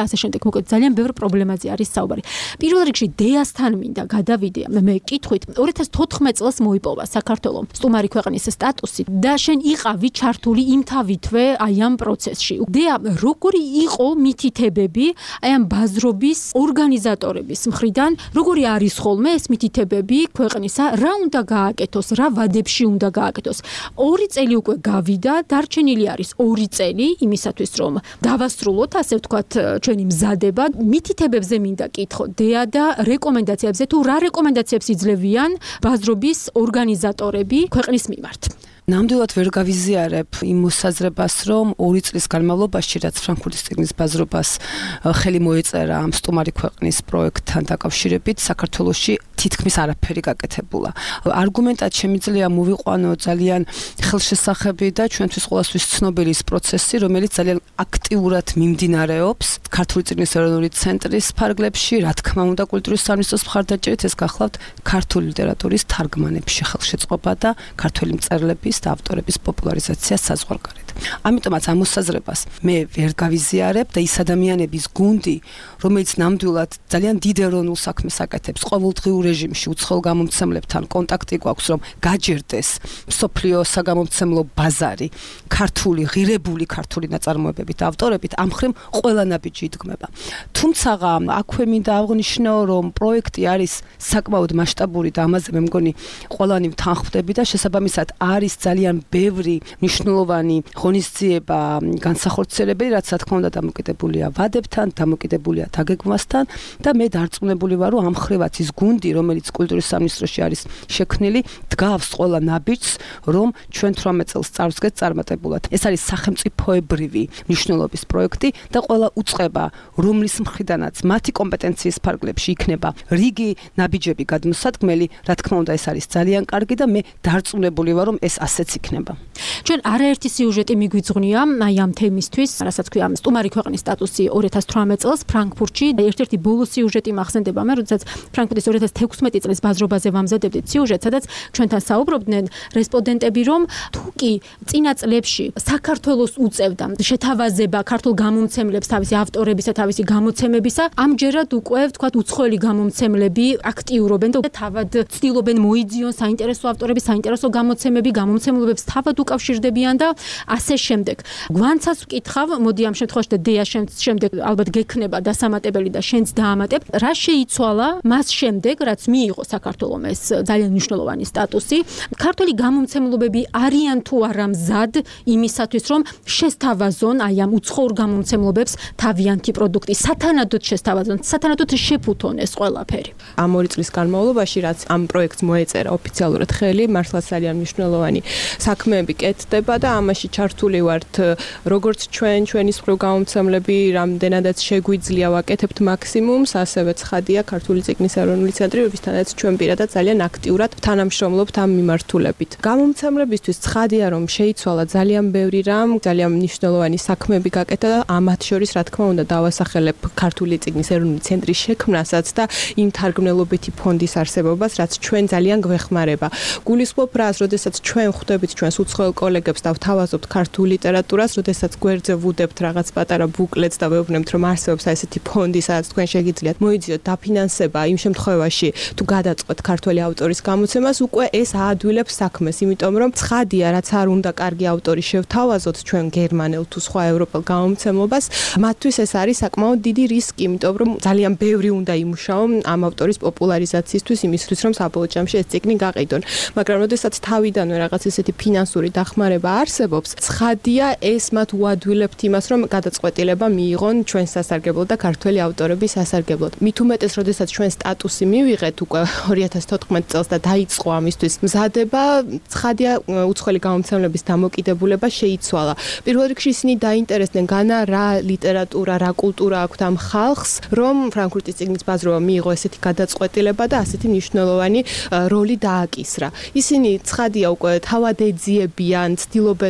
ასე შემდეგ. მოკლედ ძალიან ბევრ პრობლემაზე არის საუბარი. პირველ რიგში დეასთან მინდა გადავიდე მე კითხვით 2014 წელს მოიპოვა საქართველოს სტუმარი ქვეყნის სტატუსი და შენ იყავი ჩართული იმთავითვე აი ამ პროცესში. დეა როგორი იყო მითითებები აი ამ ბაზრობის ორგანიზატორების მხრიდან, როგორი არის ხოლმე ეს მითითებები ქვეყნისა, რა უნდა გააკეთოს, რა ვადებში უნდა გააკეთოს. 2 წელი უკვე გავიდა, დარჩენილი არის 2 წელი იმისათვის რომ დავასრულოთ ასე ვთქვათ ჩვენი მზადება. მითითებებზე მინდა კითხო დეა და რეკომენდაციებზე თუ რა რეკომენდაციებს იძლევიან ბაზრობის ორგანიზატორები ქვეყნის მიმართ. ნამდვილად ვერ გავიზიარებ იმ მოსაზრებას, რომ 2 წლის განმავლობაში, რაც ფრანკფურტის წიგნის ბაზრობას ხელი მოეწერა ამ სტუმარი ქვეყნის პროექტთან დაკავშირებით, საქართველოში თითქმის არაფერი გაკეთებულა. არგუმენტად შემიძლია მოვიყვანო ძალიან ხელშესახები და ჩვენთვის ყველასთვის ცნობილი პროცესი, რომელიც ძალიან აქტიურად მიმდინარეობს ქართული წიგნის ეროვნული ცენტრის ფარგლებში, რა თქმა უნდა, კულტურის სამინისტროს მხარდაჭერით ეს გახლავთ ქართული ლიტერატურის თარგმანებში ხელშეწყობა და ქართველი მწერლების და ავტორების პოპულარიზაცია საზღვარგარეთ. ამიტომაც ამ მოსაზრებას მე ვერ გავიზიარებ და ის ადამიანების გუნდი, რომელიც ნამდვილად ძალიან დიდ ეროვნულ საქმეს აკეთებს, ყოველდღიურ რეჟიმში უცხოელ გამომცემლებთან კონტაქტი გვაქვს, რომ გაჯერდეს მსოფლიო საგამომცემლო ბაზარი, ქართული, ღირებული ქართული ნაწარმოებებით, ავტორებით, ამ მხრივ ყველა ნაბიჯი იდგმება. თუმცა აქვე მინდა აღვნიშნო, რომ პროექტი არის საკმაოდ მასშტაბური და ამაზე მე მგონი ყველანი ვთანხმდები და შესაბამისად არის ძალიან ბევრი მნიშვნელოვანი ღონისძიება განსახორციელებელი, რაც რა თქმა უნდა დამოკიდებულია ვადებთან, დამოკიდებულია დაგეგმვასთან და მე დარწმუნებული ვარ, რომ ამ ხრივაც ის გუნდი, რომელიც კულტურის სამინისტროში არის შექმნილი, დგავს ყველა ნაბიჯს, რომ ჩვენ 18 წელს წარვსგეთ წარმატებულად. ეს არის სახელმწიფოებრივი მნიშვნელობის პროექტი და ყველა უწყება, რომლის მხრიდანაც მათი კომპეტენციის ფარგლებში იქნება რიგი ნაბიჯები გადმოსადგმელი, რა თქმა უნდა ეს არის ძალიან კარგი და მე დარწმუნებული ვარ, რომ ეს ასეც იქნება. ჩვენ არაერთი სიუჟეტი მიგვიძღვნია აი ამ თემისთვის, რასაც ქვია სტუმარი ქვეყნის სტატუსი 2018 წელს ფრანკფურტში. ერთ-ერთი ბოლო სიუჟეტი მახსენდება მე, როდესაც ფრანკფურტის 2016 წლის ბაზრობაზე ვამზადებდით სიუჟეტს, სადაც ჩვენთან საუბრობდნენ რესპონდენტები, რომ თუკი წინა წლებში საქართველოს უწევდა შეთავაზება ქართულ გამომცემლებს თავისი ავტორებისა, თავისი გამოცემებისა, ამჯერად უკვე ვთქვათ უცხოელი გამომცემლები აქტიურობენ და თავად ცდილობენ მოიძიონ საინტერესო ავტორები, საინტერესო გამოცემები, გამომცემლობებს თავად უკავშირდებიან და ასე შემდეგ. გვანცაც ვკითხავ, მოდი ამ შემთხვევაში და დეა შემდეგ ალბათ გექნება დასამატებელი და შენც დაამატებ, რა შეიცვალა მას შემდეგ, რაც მიიღო საქართველომ ეს ძალიან მნიშვნელოვანი სტატუსი. ქართული გამომცემლობები არიან თუ არა მზად იმისათვის, რომ შესთავაზონ აი ამ უცხოურ გამომცემლობებს თავიანთი პროდუქტი, სათანადოდ შესთავაზონ, სათანადოდ შეფუთონ ეს ყველაფერი. ამ 2 წლის განმავლობაში, რაც ამ პროექტს მოეწერა ოფიციალურად ხელი, მართლაც ძალიან მნიშვნელოვანი საქმეები კეთდება და ამაში ჩართული ვართ, როგორც ჩვენი პროგრამომცემლები, რამდენადაც შეგვიძლია ვაკეთებთ მაქსიმუმს, ასევე ცხადია ქართული წიგნის ეროვნული ცენტრი, ვისთანაც ჩვენ პირადად ძალიან აქტიურად თანამშრომლობთ ამ მიმართულებით. გამომცემლებისთვის ცხადია, რომ შეიცვალა ძალიან ბევრი რამ, ძალიან მნიშვნელოვანი საქმეები გაკეთა და ამათ შორის, რა თქმა უნდა, დავასახელებ ქართული წიგნის ეროვნული ცენტრის შექმნასაც და იმ თარგმნელობითი ფონდის არსებობას, რაც ჩვენ ძალიან გვეხმარება. გულისხმობ რას, როდესაც ჩვენ ხვდებით ჩვენს უცხოელ კოლეგებს და ვთავაზობთ ქართულ ლიტერატურას, როდესაც გვერდზე ვუდებთ რაღაც პატარა ბუკლეტს და ვეუბნებთ, რომ არსებობს ესეთი ფონდი, სადაც თქვენ შეგიძლიათ მოიძიოთ დაფინანსება იმ შემთხვევაში, თუ გადაწყვეტ ქართული ავტორის გამოცემას, უკვე ეს აადვილებს საქმეს, იმიტომ რომ ცხადია, რაც არ უნდა კარგი ავტორი შევთავაზოთ ჩვენ გერმანელ თუ სხვა ევროპელ გამომცემლობას, მათთვის ეს არის საკმაოდ დიდი რისკი, იმიტომ რომ ძალიან ბევრი უნდა იმუშაო ამ ავტორის პოპულარიზაციისთვის, იმისთვის რომ საბოლოო ჯამში ეს წიგნი გაყიდონ. მაგრამ როდესაც თავიდანვე რაღაც ესეთი ფინანსური დახმარება არსებობს, ცხადია ეს მათ უადვილებთ იმას, რომ გადაწყვეტილება მიიღონ ჩვენს სასარგებლოდ და ქართველი ავტორების სასარგებლოდ. მით უმეტეს, როდესაც ჩვენ სტატუსი მივიღეთ უკვე 2014 წელს და დაიწყო ამისთვის მზადება, ცხადია უცხოელი გამომცემლების დამოკიდებულება შეიცვალა. პირველ რიგში ისინი დაინტერესდნენ განა რა ლიტერატურა, რა კულტურა აქვთ ამ ხალხს, რომ ფრანკფურტის წიგნის ბაზრობა მიიღო ესეთი გადაწყვეტილება და ასეთი მნიშვნელოვანი როლი დააკისრა. ისინი ცხადია უკვე თავად ეძიებიან, ცდილობენ რომ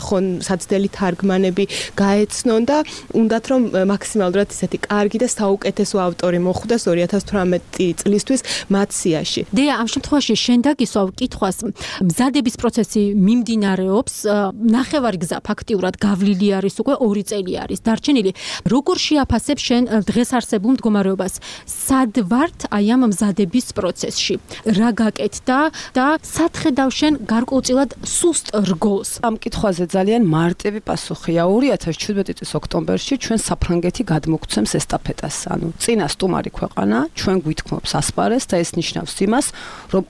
ნახონ, საცდელი თარგმანები გაეცნონ და უნდათ რომ მაქსიმალურად ისეთი კარგი და საუკეთესო ავტორი მოხვდეს 2018 წლისთვის მათ სიაში. დეა, ამ შემთხვევაში შენ დაგისვავ კითხვას, მზადების პროცესი მიმდინარეობს, ნახევარი გზა ფაქტიურად გავლილი არის, უკვე 2 წელი არის დარჩენილი. როგორ შეაფასებ შენ დღეს არსებულ მდგომარეობას? სად ვართ აი ამ მზადების პროცესში? რა გაკეთდა და სათხედავ შენ გარკვეულწილად სუსტ რგოლს? ამ კითხვაზე ძალიან მარტივი პასუხია. 2017 წლის ოქტომბერში ჩვენ საფრანგეთი გადმოგცემს ესტაფეტას. ანუ წინა სტუმარი ქვეყანა ჩვენ გვითქმობს ასპარეზს და ეს ნიშნავს იმას, რომ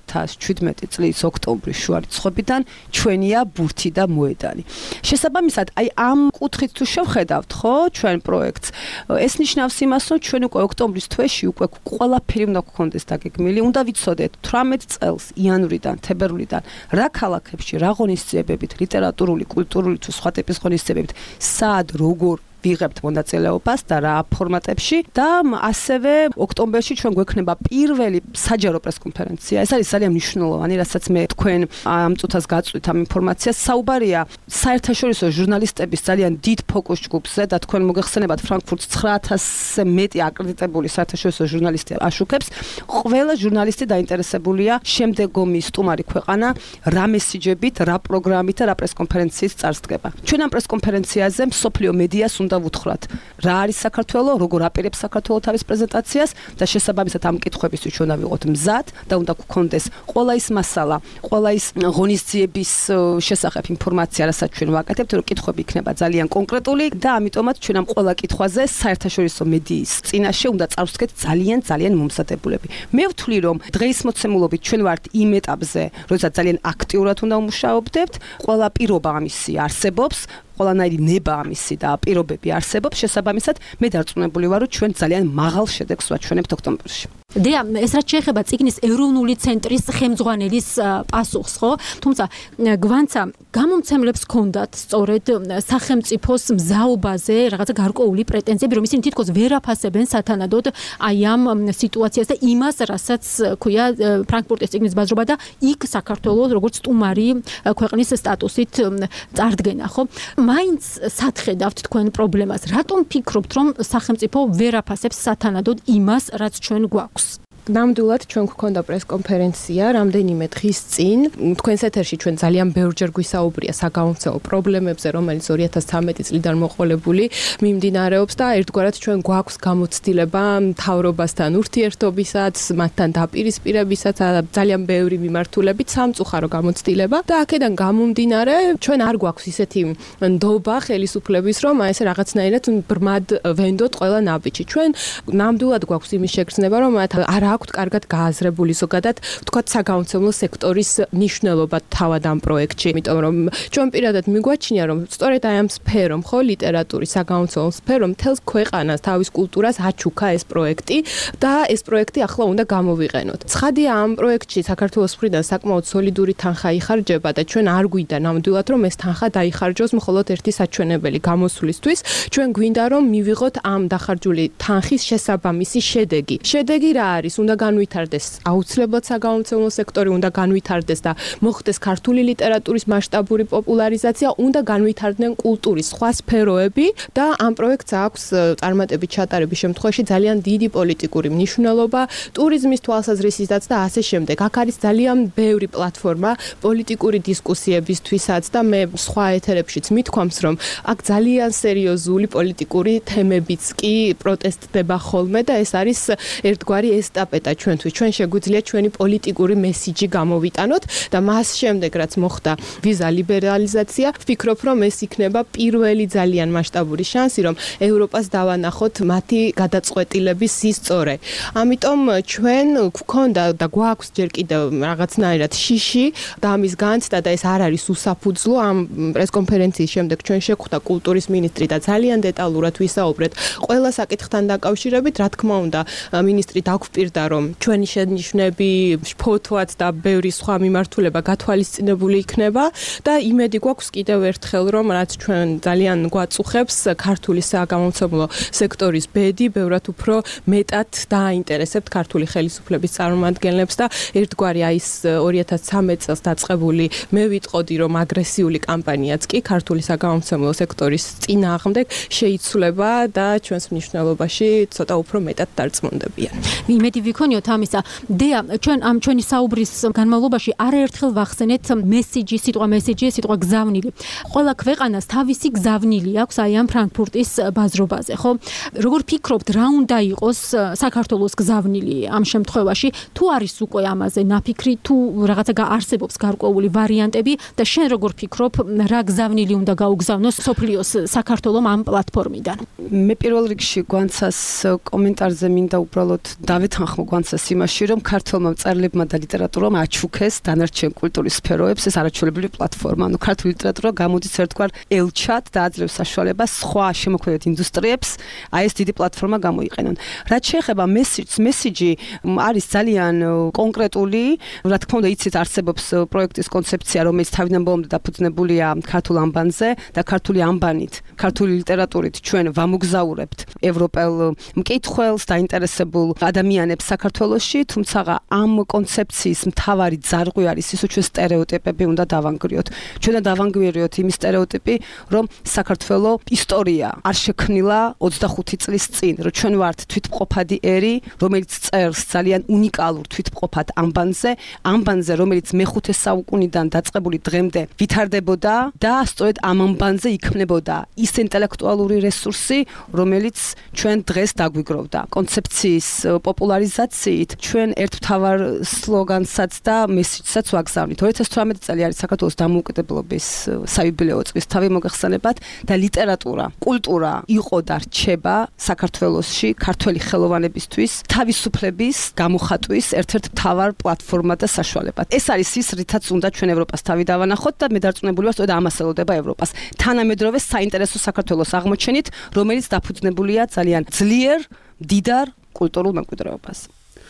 2017 წლის ოქტომბრის შუა რიცხვებიდან ჩვენია ბურთი და მოედანი. შესაბამისად, აი ამ კუთხით თუ შევხედავთ, ხო, ჩვენ პროექტს, ეს ნიშნავს იმას, რომ ჩვენ უკვე ოქტომბრის თვეში უკვე ყველაფერი უნდა გქონდეს დაგეგმილი, უნდა ვიცოდეთ 18 წელს იანვრიდან, თებერვლიდან რა ქალაქებში, რა ღონისძიებებით, ლიტერატურული, კულტურული თუ სხვა ტიპის ღონისძიებებით, სად, როგორ ვიღებთ მონაწილეობას და რა ფორმატებში და ასევე ოქტომბერში ჩვენ გვექნება პირველი საჯარო პრესკონფერენცია. ეს არის ძალიან მნიშვნელოვანი, რასაც მე თქვენ ამ წუთას გაწვით ამ ინფორმაციას. საუბარია საერთაშორისო ჟურნალისტების ძალიან დიდ ფოკუს ჯგუფზე და თქვენ მოგეხსენებათ ფრანკფურტს 9000-ზე მეტი აკრედიტებული საერთაშორისო ჟურნალისტი აშუქებს. ყველა ჟურნალისტი დაინტერესებულია შემდგომი სტუმარი ქვეყანა რა მესიჯებით, რა პროგრამით და რა პრესკონფერენციით წარსდგება. ჩვენ ამ პრესკონფერენციაზე მსოფლიო მედიას უნდა ვუთხრათ, რა არის საქართველო, როგორ აპირებს საქართველო თავის პრეზენტაციას და შესაბამისად ამ კითხვებისთვის ჩვენ ავიღოთ მზად და უნდა გქონდეს ყველა ის მასალა, ყველა ის ღონისძიების შესახებ ინფორმაცია, რასაც ჩვენ ვაკეთებთ, რომ კითხვები იქნება ძალიან კონკრეტული და ამიტომაც ჩვენ ამ ყველა კითხვაზე საერთაშორისო მედიის წინაშე უნდა წარვსდგეთ ძალიან მომზადებულები. მე ვთვლი, რომ დღის მოცემულობით ჩვენ ვართ იმ ეტაპზე, როდესაც ძალიან აქტიურად უნდა ვმუშაობდეთ, ყველა პირობა ამისი არსებობს, ყველანაირი ნება ამისი და პირობები არსებობს, შესაბამისად მე დარწმუნებული ვარ, რომ ჩვენ ძალიან მაღალ შედეგს ვაჩვენებთ ოქტომბერში. დეა, ეს რაც შეეხება წიგნის ეროვნული ცენტრის ხელმძღვანელის პასუხს, ხო? თუმცა გვანცა გამომცემლებს ჰქონდათ სწორედ სახელმწიფოს მზაობაზე რაღაცა გარკვეული პრეტენზიები, რომ ისინი თითქოს ვერ აფასებენ სათანადოდ აი ამ სიტუაციას და იმას, რასაც ქვია ფრანკფურტის წიგნის ბაზრობა და იქ საქართველოს როგორც სტუმარი ქვეყნის სტატუსით წარდგენა, ხო? მაინც სათხედავთ თქვენ პრობლემას. რატომ ფიქრობთ, რომ სახელმწიფო ვერ აფასებს სათანადოდ იმას, რაც ჩვენ გვაქვს? ნამდვილად ჩვენ გვქონდა პრესკონფერენცია რამდენიმე დღის წინ. თქვენს ეთერში ჩვენ ძალიან ბევრჯერ გვისაუბრია საგამომცემლო პრობლემებზე, რომელიც 2013 წლიდან მოყოლებული მიმდინარეობს და ერთგვარად ჩვენ გვაქვს გამოცდილება მთავრობასთან ურთიერთობისაც, მათთან დაპირისპირებისაც, ძალიან ბევრი მიმართულებით სამწუხარო გამოცდილება და აქედან გამომდინარე ჩვენ არ გვაქვს ისეთი ნდობა ხელისუფლების, რომ აი ეს რაღაცნაირად ბრმად ვენდოთ ყველა ნაბიჯი. ჩვენ ნამდვილად გვაქვს იმის შეგრძნება, რომ არ აქვთ კარგად გააზრებული ზოგადად ვთქვათ საგამომცემლო სექტორის მნიშვნელობა თავად ამ პროექტში. იმიტომ რომ ჩვენ პირადად მიგვაჩნია რომ სწორედ აი ამ სფერომ, ხო, ლიტერატურის საგამომცემლო სფერომ თელს ქვეყანას თავის კულტურას აჩუქა ეს პროექტი და ეს პროექტი ახლა უნდა გამოვიყენოთ. ცხადია ამ პროექტში საქართველოს მხრიდან საკმაოდ სოლიდური თანხა იხარჯება და ჩვენ არ გვინდა ნამდვილად რომ ეს თანხა დაიხარჯოს მხოლოდ ერთი საჩვენებელი გამოსვლისთვის. ჩვენ გვინდა რომ მივიღოთ ამ დახარჯული თანხის შესაბამისი შედეგი. შედეგი რა არის? უნდა განვითარდეს აუცილებლად საგამომცემლო სექტორი, უნდა განვითარდეს და მოხდეს ქართული ლიტერატურის მასშტაბური პოპულარიზაცია, უნდა განვითარდნენ კულტურის სხვა სფეროები და ამ პროექტს აქვს წარმატებით ჩატარების შემთხვევაში ძალიან დიდი პოლიტიკური მნიშვნელობა, ტურიზმის თვალსაზრისითაც და ასე შემდეგ. აქ არის ძალიან ბევრი პლატფორმა პოლიტიკური დისკუსიებისთვისაც და მე სხვა ეთერებშიც მithქვამს, რომ აქ ძალიან სერიოზული პოლიტიკური თემებიც კი პროტესტდება ხოლმე და ეს არის ერთგვარი ესტაფეტა ჩვენთვის. ჩვენ შეგვიძლია ჩვენი პოლიტიკური მესიჯი გამოვიტანოთ და მას შემდეგ რაც მოხდა ვიზა ლიბერალიზაცია, ვფიქრობ, რომ ეს იქნება პირველი ძალიან მასშტაბური შანსი, რომ ევროპას დავანახოთ მათი გადაწყვეტილების სისწორე. ამიტომ ჩვენ გვქონდა და გვაქვს ჯერ კიდევ რაღაცნაირად შიში და ამის განცდა და ეს არ არის უსაფუძვლო. ამ პრესკონფერენციის შემდეგ ჩვენ შეხვდა კულტურის მინისტრი და ძალიან დეტალურად ვისაუბრეთ ყველა საკითხთან დაკავშირებით. რა თქმა უნდა, მინისტრი დაგვპირდა ხედავდა რომ ჩვენი შენიშვნები, ფოთოაც და ბევრი სხვა მიმართულება გათვალისწინებული იქნება და იმედი გვაქვს კიდევ ერთხელ რომ რაც ჩვენ ძალიან გვაწუხებს ქართული საგამომცემლო სექტორის ბედი ბევრად უფრო მეტად დააინტერესებთ ქართული ხელისუფლების წარმომადგენლებს და ერთგვარი აი ეს 2013 წელს დაწყებული მე ვიტყოდი რომ აგრესიული კამპანიაც კი ქართული საგამომცემლო სექტორის წინააღმდეგ შეიცვლება და ჩვენს მნიშვნელობაში ცოტა უფრო მეტად დარწმუნდებიან. იმედი ვიქონიოთ ამისა. დეა, ჩვენ ამ ჩვენი საუბრის განმავლობაში არაერთხელ ვახსენეთ სიტყვა გზავნილი. ყველა ქვეყანას თავისი გზავნილი აქვს აი ამ ფრანკფურტის ბაზრობაზე, ხო? როგორ ფიქრობთ, რა უნდა იყოს საქართველოს გზავნილი ამ შემთხვევაში? თუ არის უკვე ამაზე ნაფიქრი, თუ რაღაცა არსებობს გარკვეული ვარიანტები და შენ როგორ ფიქრობ, რა გზავნილი უნდა გაუგზავნოს სოფლიოს საქართველოს ამ პლატფორმიდან? მე პირველ რიგში გვანცას კომენტარზე მინდა უბრალოდ დავეთანხმო გვანცას იმაში, რომ ქართულმა მწერლებმა და ლიტერატურამ აჩუქეს დანარჩენ კულტურის სფეროებს ეს არაჩვეულებრივი პლატფორმა. ანუ ქართული ლიტერატურა გამოდის ერთგვარ ელჩად და აძლევს საშუალებას სხვა შემოქმედებით ინდუსტრიებს აი ეს დიდი პლატფორმა გამოიყენონ. რაც შეეხება მესიჯი არის ძალიან კონკრეტული, რა თქმა უნდა იცით არსებობს პროექტის კონცეფცია, რომელიც თავიდან ბოლომდე დაფუძნებულია ქართულ ამბანზე და ქართული ამბანით, ქართული ლიტერატურით ჩვენ ვამოგზაურებთ ევროპელ მკითხველს დაინტერესებულ ადამიანებს საქართველოში, თუმცა ამ კონცეფციის მთავარი ძარღვი არის ის, რომ ჩვენ სტერეოტიპები უნდა დავანგრიოთ. ჩვენ უნდა დავანგრიოთ იმ სტერეოტიპი, რომ საქართველოს ისტორია არ შექმნილა 25 წლის წინ, რომ ჩვენ ვართ თვითმყოფადი ერი, რომელიც წერს ძალიან უნიკალურ თვითმყოფად ამბანზე, რომელიც მე-5 საუკუნიდან დაწყებული დღემდე ვითარდებოდა და სწორედ ამ ამბანზე იქმნებოდა ის ინტელექტუალური რესურსი, რომელიც ჩვენ დღეს დაგვიგროვდა. კონცეფციის პოპულარიზაციით ჩვენ ერთ მთავარ სლოგანსაც და მესიჯსაც ვაგზავნით. 2018 წელი არის საქართველოს დამოუკიდებლობის საიუბილეო წლისთავი მოგეხსენებათ და ლიტერატურა, კულტურა იყო და რჩება საქართველოში ქართველი ხელოვანებისთვის თავისუფლების გამოხატვის ერთ-ერთ მთავარ პლატფორმა და საშუალებად. ეს არის ის, რითაც უნდა ჩვენ ევროპას თავი დავანახოთ და მე დარწმუნებული ვარ, სწორედ ამას ელოდება ევროპას. თანამედროვე საინტერესო საქართველოს აღმოჩენით, რომელიც დაფუძნებულია ძალიან ძლიერ, დიდარ კულტურულ მემკვიდრეობას.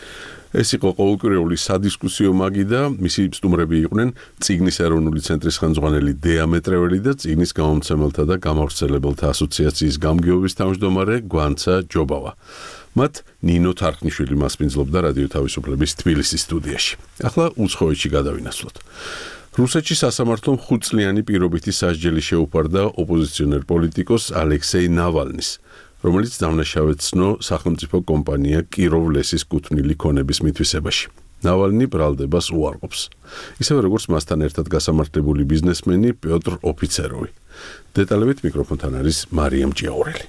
ეს იყო ყოველკვირეული სადისკუსიო მაგი და მისი სტუმრები იყვნენ წიგნის ეროვნული ცენტრის ხელმძღვანელი დეა მეტრეველი და წიგნის გამომცემელთა და გამავრცელებელთა ასოციაციის გამგეობის თავმჯდომარე გვანცა ჯობავა. მათ ნინო თარხნიშვილი მასპინძლობდა რადიო თავისუფლების თბილისის სტუდიაში. ახლა უცხოეთში გადავინაცვლოთ. რუსეთში სასამართლომ 5 წლიანი პირობითი სასჯელი შეუფარდა ოპოზიციონერ პოლიტიკოს ალექსეი ნავალნის, რომელიც დამნაშავედ ცნო სახელმწიფო კომპანია კიროვ-ლესის კუთვნილი ქონების მითვისებაში. ნავალნი ბრალდებას უარყოფს. ისევე როგორც მასთან ერთად გასამართლებული ბიზნესმენი პიოტრ ოფიცეროვი. დეტალებით მიკროფონთან არის მარიამ ჭიაურელი.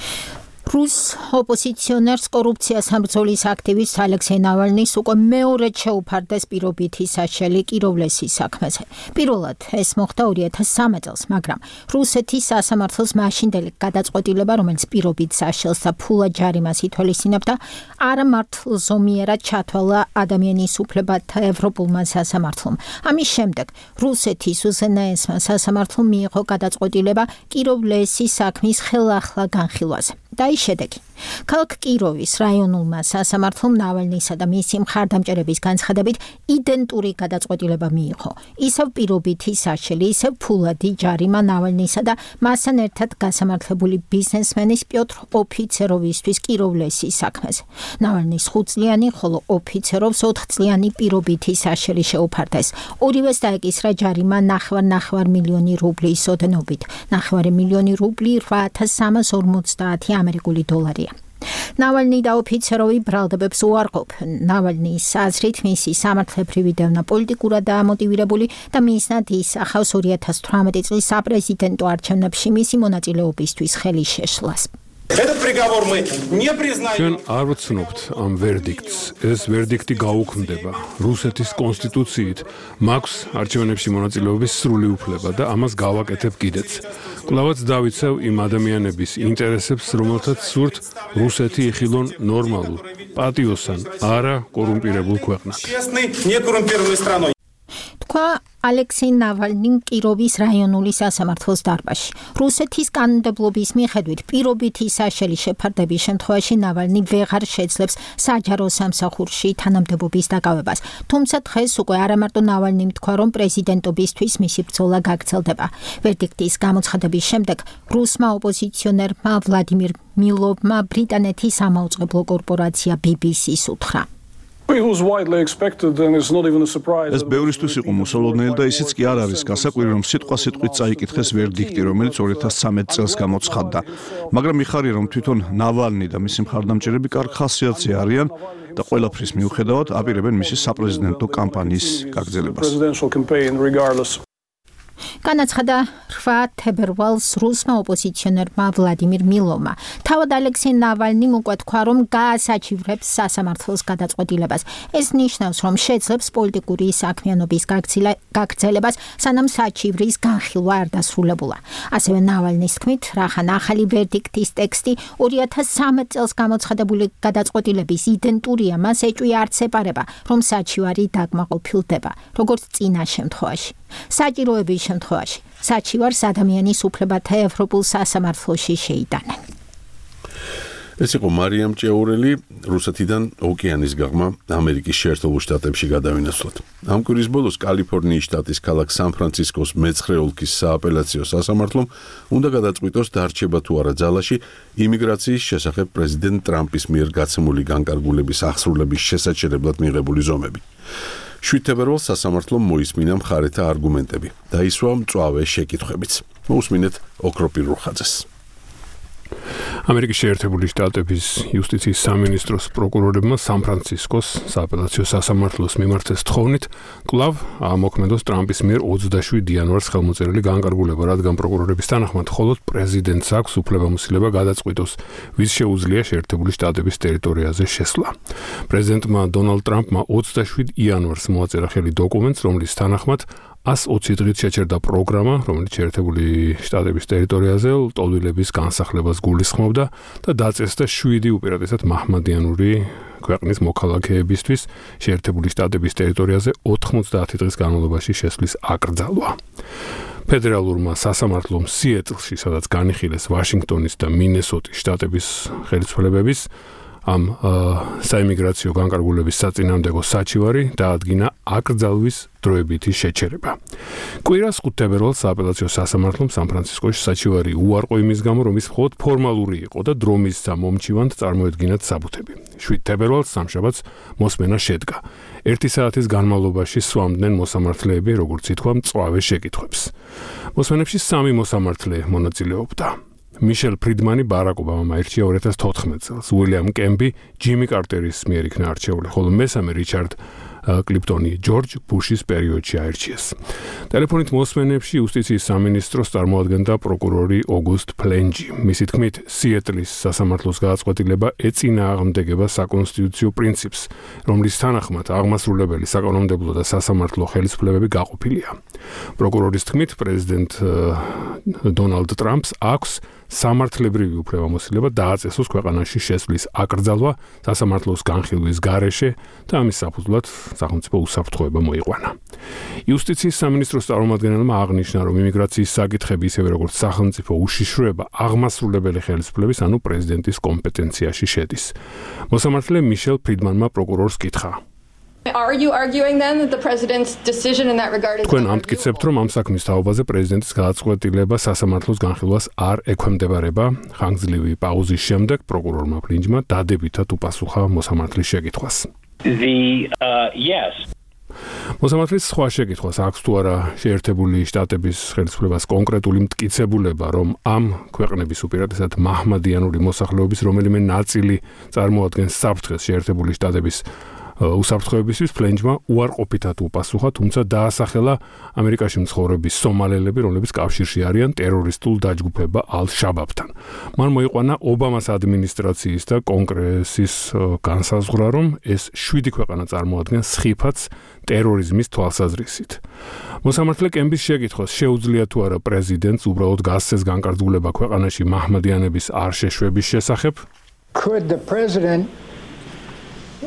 რუს ოპოზიციონერს კორუფციას ამბრძოლის აქტივისტ ალექსეი ნავალნის უკვე მეორედ შეუფარდეს პირობითი სასჯელი კიროვ-ლესის საქმეზე. პირველად ეს მოხდა 2013 წელს, მაგრამ რუსეთის სასამართლოს მაშინდელი გადაწყვეტილება, რომელიც პირობით სასჯელს და ფულად ჯარიმას ითვალისწინებდა, არამართლზომიერად ჩათვალა ადამიანის უფლებათა ევროპულმა სასამართლომ. ამის შემდეგ რუსეთის უზენაესმა სასამართლომ მიიღო გადაწყვეტილება კიროვ-ლესის საქმის ხელახლა განხილვაზე. და ის შედეგი. ქალაქ კიროვის რაიონულმა სასამართლომ ნავალნისა და მისი მხარდამჭერების განცხადებით იდენტური გადაწყვეტილება მიიღო. ისევ პირობითი სასჯელი, ისევ ფულადი ჯარიმა ნავალნისა და მასთან ერთად გასამართლებული ბიზნესმენის პიოტრ ოფიცეროვისთვის კიროვ-ლესის საქმეზე. ნავალნის 5 წლიანი, ხოლო ოფიცეროვს 4 წლიანი პირობითი სასჯელი შეუფარდეს. ორივეს დაეკისრა ჯარიმა 9.5 მილიონი რუბლის ოდენობით. 9 მილიონი რუბლი 850 ამერიკული დოლარია. ნავალნი და ოფიცეროვი ბრალდებებს უარყოფენ. ნავალნის აზრით მისი სამართლებრივი დევნა პოლიტიკურად დამოტივირებული და მისნად ისახავს 2018 წლის საპრეზიდენტო არჩევნებში მისი მონაწილეობისთვის ხელის შეშლას. ჩვენ არ ვცნობთ ამ ვერდიქტს. ეს ვერდიქტი გაუქმდება. რუსეთის კონსტიტუციით მაქვს არჩევნებში მონაწილეობის სრული უფლება და ამას გავაკეთებ კიდეც. კვლავაც დავიცავ იმ ადამიანების ინტერესებს, რომელთაც სურთ რუსეთი იხილონ ნორმალურ, პატიოსან, არა კორუმპირებულ ქვეყნად. თქვა ალექსეი ნავალნიმ კიროვის რაიონული სასამართლოს დარბაზში. რუსეთის კანონმდებლობის მიხედვით პირობითი საშელი შეფარდების შემთხვევაში ნავალნი ვეღარ შეძლებს საჯარო სამსახურში თანამდებობის დაკავებას. თუმცა დღეს უკვე არა მარტო ნავალნიმ თქვა, რომ პრეზიდენტობისთვის მისი ბრძოლა გაგრძელდება. ვერდიქტის გამოცხადების შემდეგ რუსმა ოპოზიციონერმა ვლადიმირ მილოვმა ბრიტანეთის სამაუწყებლო კორპორაცია BBC-ს უთხრა. ეს ბევრისთვის იყო მოსალოდნელი და ისიც კი არ არის გასაკვირი, რომ სიტყვით წაიკითხეს ვერდიქტი, რომელიც 2013 წელს გამოცხადდა. მაგრამ მიხარია, რომ თვითონ ნავალნი და მისი მხარდამჭერები კარგ ხასიათზე არიან და ყველაფრის მიუხედავად აპირებენ მისი საპრეზიდენტო კამპანიის გაგრძელებას. განაცხადა 8 თებერვალს რუსმა ოპოზიციონერმა ვლადიმირ მილოვმა. თავად ალექსეი ნავალნიმ უკვე თქვა, რომ გაასაჩივრებს სასამართლოს გადაწყვეტილებას. ეს ნიშნავს, რომ შეძლებს პოლიტიკური საქმიანობის გაგრძელებას, სანამ საჩივრის განხილვა არ დასრულებულა. ასევე ნავალნის თქმით, რახან ახალი ვერდიქტის ტექსტი 2013 წელს გამოცხადებული გადაწყვეტილების იდენტურია, მას ეჭვი არ ეპარება, რომ საჩივარი დაკმაყოფილდება, როგორც წინა შემთხვევაში. საჭიროების შემთხვევაში საჩივარს ადამიანის უფლებათა ევროპულ სასამართლოში შეიტანენ. ეს იყო მარიამ ჭეურელი, რუსეთიდან ოკეანის გაღმა ამერიკის შეერთებულ შტატებში გადავინაცვლოთ. ამ კვირის ბოლოს კალიფორნიის შტატის ქალაქ სან-ფრანცისკოს მე-9 ოლქის სააპელაციო სასამართლომ უნდა გადაწყვიტოს დარჩება თუ არა ძალაში იმიგრაციის შესახებ პრეზიდენტ ტრამპის მიერ გაცემული განკარგულების აღსრულების შესაჩერებლად მიღებული ზომები. 7 თებერვალს სასამართლომ მოისმინა მხარეთა არგუმენტები და ისვა მწვავე შეკითხვებიც. მოусმინეთ ოქროპირ რუხაძეს. ამერიკის შეერთებული შტატების იუსტიციის სამინისტროს პროკურორებმა სან-ფრანცისკოს სააპელაციო სასამართლოს მიმართეს თხოვნით კვლავ ამოქმედოს ტრამპის მიერ 27 იანვარს ხელმოწერილი განკარგულება, რადგან პროკურორების თანახმად მხოლოდ პრეზიდენტს აქვს უფლებამოსილება გადაწყვიტოს, ვის შეუძლია შეერთებული შტატების ტერიტორიაზე შესვლა. პრეზიდენტმა დონალდ ტრამპმა 27 იანვარს მოაწერა ხელი დოკუმენტს, რომლის თანახმად 120 დღით შეჩერდა პროგრამა, რომელიც შეერთებული შტატების ტერიტორიაზე ლტოლვილების განსახლებას გულისხმობდა და დაწესდა 7 უპირატესად მაჰმადიანური ქვეყნის მოქალაქეებისთვის შეერთებული შტატების ტერიტორიაზე 90 დღის განმავლობაში შესვლის აკრძალვა. ფედერალურმა სასამართლომ სიეტლში, სადაც განიხილეს ვაშინგტონის და მინესოტის შტატების ხელისუფლებების ამ საიმიგრაციო განკარგულების საწინააღმდეგო საჩივარი დაადგინა აკრძალვის დროებითი შეჩერება. კვირას 5 თებერვალს სააპელაციო სასამართლომ სან-ფრანცისკოში საჩივარი უარყო იმის გამო, რომ ის მხოლოდ ფორმალური იყო და დრომის მომჩივანთ წარმოედგინათ საბუთები. 7 თებერვალს სამშაბათს მოსმენა შედგა. 1 საათის განმავლობაში სვამდნენ მოსამართლეები, როგორც ითქვა, მწვავე შეკითხვებს. მოსმენებში 3 მოსამართლე მონაწილეობდა. მიშელ ფრიდმანი ბარაკ ობამამ აირჩია 2014 წელს, უილიამ კემბი ჯიმი კარტერის მიერ იქნა არჩეული, ხოლო მესამე რიჩარდ კლიპტონი ჯორჯ ბუშის პერიოდში აირჩიეს. ტელეფონით მოსმენებში იუსტიციის სამინისტროს წარმოადგენდა პროკურორი ოგუსტ ფლენჯი. მისი თქმით, სიეტლის სასამართლოს გადაწყვეტილება ეწინააღმდეგება საკონსტიტუციო პრინციპს, რომლის თანახმად აღმასრულებელი, საკანონმდებლო და სასამართლო ხელისუფლებები გაყოფილია. პროკურორის თქმით, პრეზიდენტ დონალდ ტრამპს აქვს სამართლებრივი უფლებამოსილება დააწესოს ქვეყანაში შესვლის აკრძალვა სასამართლოს განხილვის გარეშე და ამის საფუძვლად სახელმწიფო უსაფრთხოება მოიყვანა. იუსტიციის სამინისტროს წარმომადგენელმა აღნიშნა, რომ იმიგრაციის საკითხები ისევე როგორც სახელმწიფო უშიშროება აღმასრულებელი ხელისუფლების, ანუ პრეზიდენტის კომპეტენციაში შედის. მოსამართლე მიშელ ფრიდმანმა პროკურორს კითხა: Are you arguing then that the president's decision in that regard is თქვენ ამტკიცებთ, რომ ამ საქმის თაობაზე პრეზიდენტის გადაწყვეტილება სასამართლოს განხილვას არ ექვემდებარება? ხანგრძლივი პაუზის შემდეგ პროკურორმა ფლინჯმა დადებითად უპასუხა მოსამართლის შეკითხვას. Yes. მოსამართლის სხვა შეკითხვას აქვს თუ არა შეერთებული შტატების ხელისუფლებას კონკრეტული მტკიცებულება, რომ ამ ქვეყნების უპირატესად მაჰმადიანური მოსახლეობის რომელიმე ნაწილი წარმოადგენს საფრთხეს შეერთებული შტატების უსაფრთხოებისთვის, ფლენჯმა უარყოფითად უპასუხა, თუმცა დაასახელა ამერიკაში მცხოვრები სომალელები, რომლებიც კავშირში არიან ტერორისტულ დაჯგუფება ალ-შაბაბთან. მან მოიყვანა ობამას ადმინისტრაციის და კონგრესის განსაზღვრა, რომ ეს 7 ქვეყანა წარმოადგენს ხიფათს ტერორიზმის თვალსაზრისით. მოსამართლე კემბის შეკითხვას, შეუძლია თუ არა პრეზიდენტს უბრალოდ გასცეს განკარგულება ქვეყანაში მაჰმადიანების არ შეშვების შესახებ? Could the president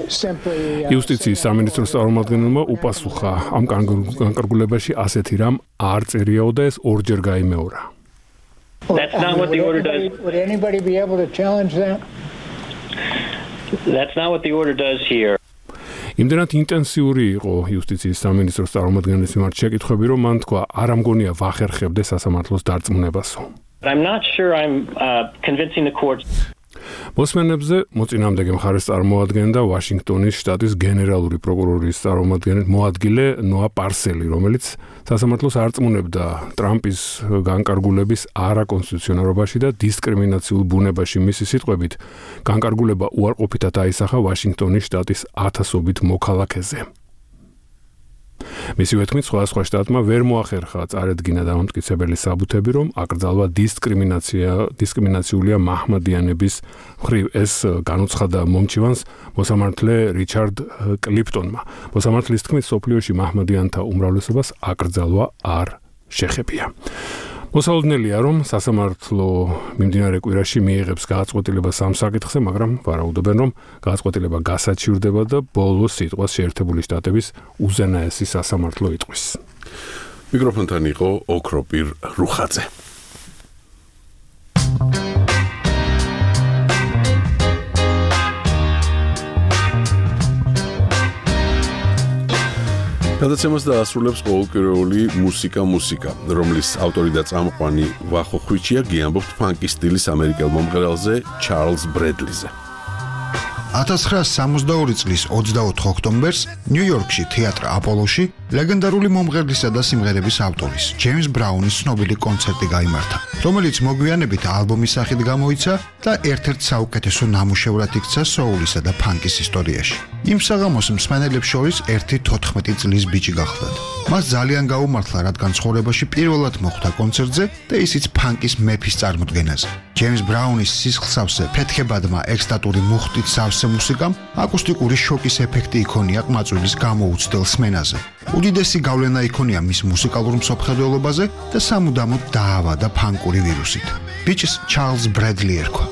იუსტიციის სამინისტროს წარმომადგენელმა უპასუხა ამ განკარგულებაში ასეთი რამ არ წერიაო და ეს ორჯერ გაიმეორა. That's not what the order does. Would anybody be able to challenge that? That's not what the order does here. იმდენად ინტენსიური იყო იუსტიციის სამინისტროს წარმომადგენლის მიმართ შეკითხვები, რომ მან თქვა, არ ამგონია ვახერხებდე სასამართლოს დარწმუნებასო. I'm not sure I'm convincing the courts. მოსმენებზე მოწინააღმდეგე მხარეს წარმოადგენდა ვაშინგტონის შტატის გენერალური პროკურორის წარმომადგენელი მოადგილე ნოა პარსელი, რომელიც სასამართლოს არწმუნებდა ტრამპის განკარგულების არაკონსტიტუციონალობაში და დისკრიმინაციულ ბუნებაში. მისი სიტყვებით, განკარგულება უარყოფითად აისახა ვაშინგტონის შტატის ათასობით მოქალაქეზე. მისივე თქმით, სხვადასხვა შტატმა ვერ მოახერხა წარედგინა დამამტკიცებელი საბუთები, რომ აკრძალვა დისკრიმინაციულია მაჰმადიანების მხრივ. ეს განუცხადა მომჩივანს მოსამართლე რიჩარდ კლიპტონმა. მოსამართლის თქმით, სოფლიოში მაჰმადიანთა უმრავლესობას აკრძალვა არ შეხებია. მოსალოდნელია, რომ სასამართლო მიმდინარე კვირაში მიიღებს გადაწყვეტილებას ამ საკითხზე, მაგრამ ვარაუდობენ, რომ გადაწყვეტილება გასაჩივრდება და ბოლოს სიტყვას შეერთებული შტატების უზენაესი სასამართლო იტყვის. მიკროფონთან იყო ოქროპირ რუხაძე. გადაცემას დაასრულებს ყოველკვირეული მუსიკა, რომლის ავტორი და წამყვანი ვახო ხვიჩია, გიამბობთ ფანკის სტილის ამერიკელ მომღერალზე ჩარლზ ბრედლიზე. 1962 წლის 24 ოქტომბერს ნიუ-იორკში თეატრ აპოლოში ლეგენდარული მომღერლისა და სიმღერების ავტორის ჯეიმს ბრაუნის ცნობილი კონცერტი გაიმართა, რომელიც მოგვიანებით ალბომის სახით გამოიცა და ერთ-ერთ საუკეთესო ნამუშევრად იქცა სოულისა და ფანკის ისტორიაში. იმ საღამოს მსმენელებს შორის ერთი 14 წლის ბიჭი გახლდათ. მას ძალიან გაუმართლა, რადგან ცხოვრებაში პირველად მოხვდა კონცერტზე და ისიც ფანკის მეფის წარმოდგენაზე. ჯეიმს ბრაუნის სისხლსავსე ფეთქებადმა ექსტატური მუხტით სავსე მუსიკამ აკუსტიკური შოკის ეფექტი იქონია ყმაწვილის გამოუცდელ სმენაზე. უდიდესი გავლენა იქონია მის მუსიკალურ მსოფლმხედველობაზე და სამუდამოდ დაავადა ფანკური ვირუსით. ბიჭს ჩარლზ ბრედლი ერქვა.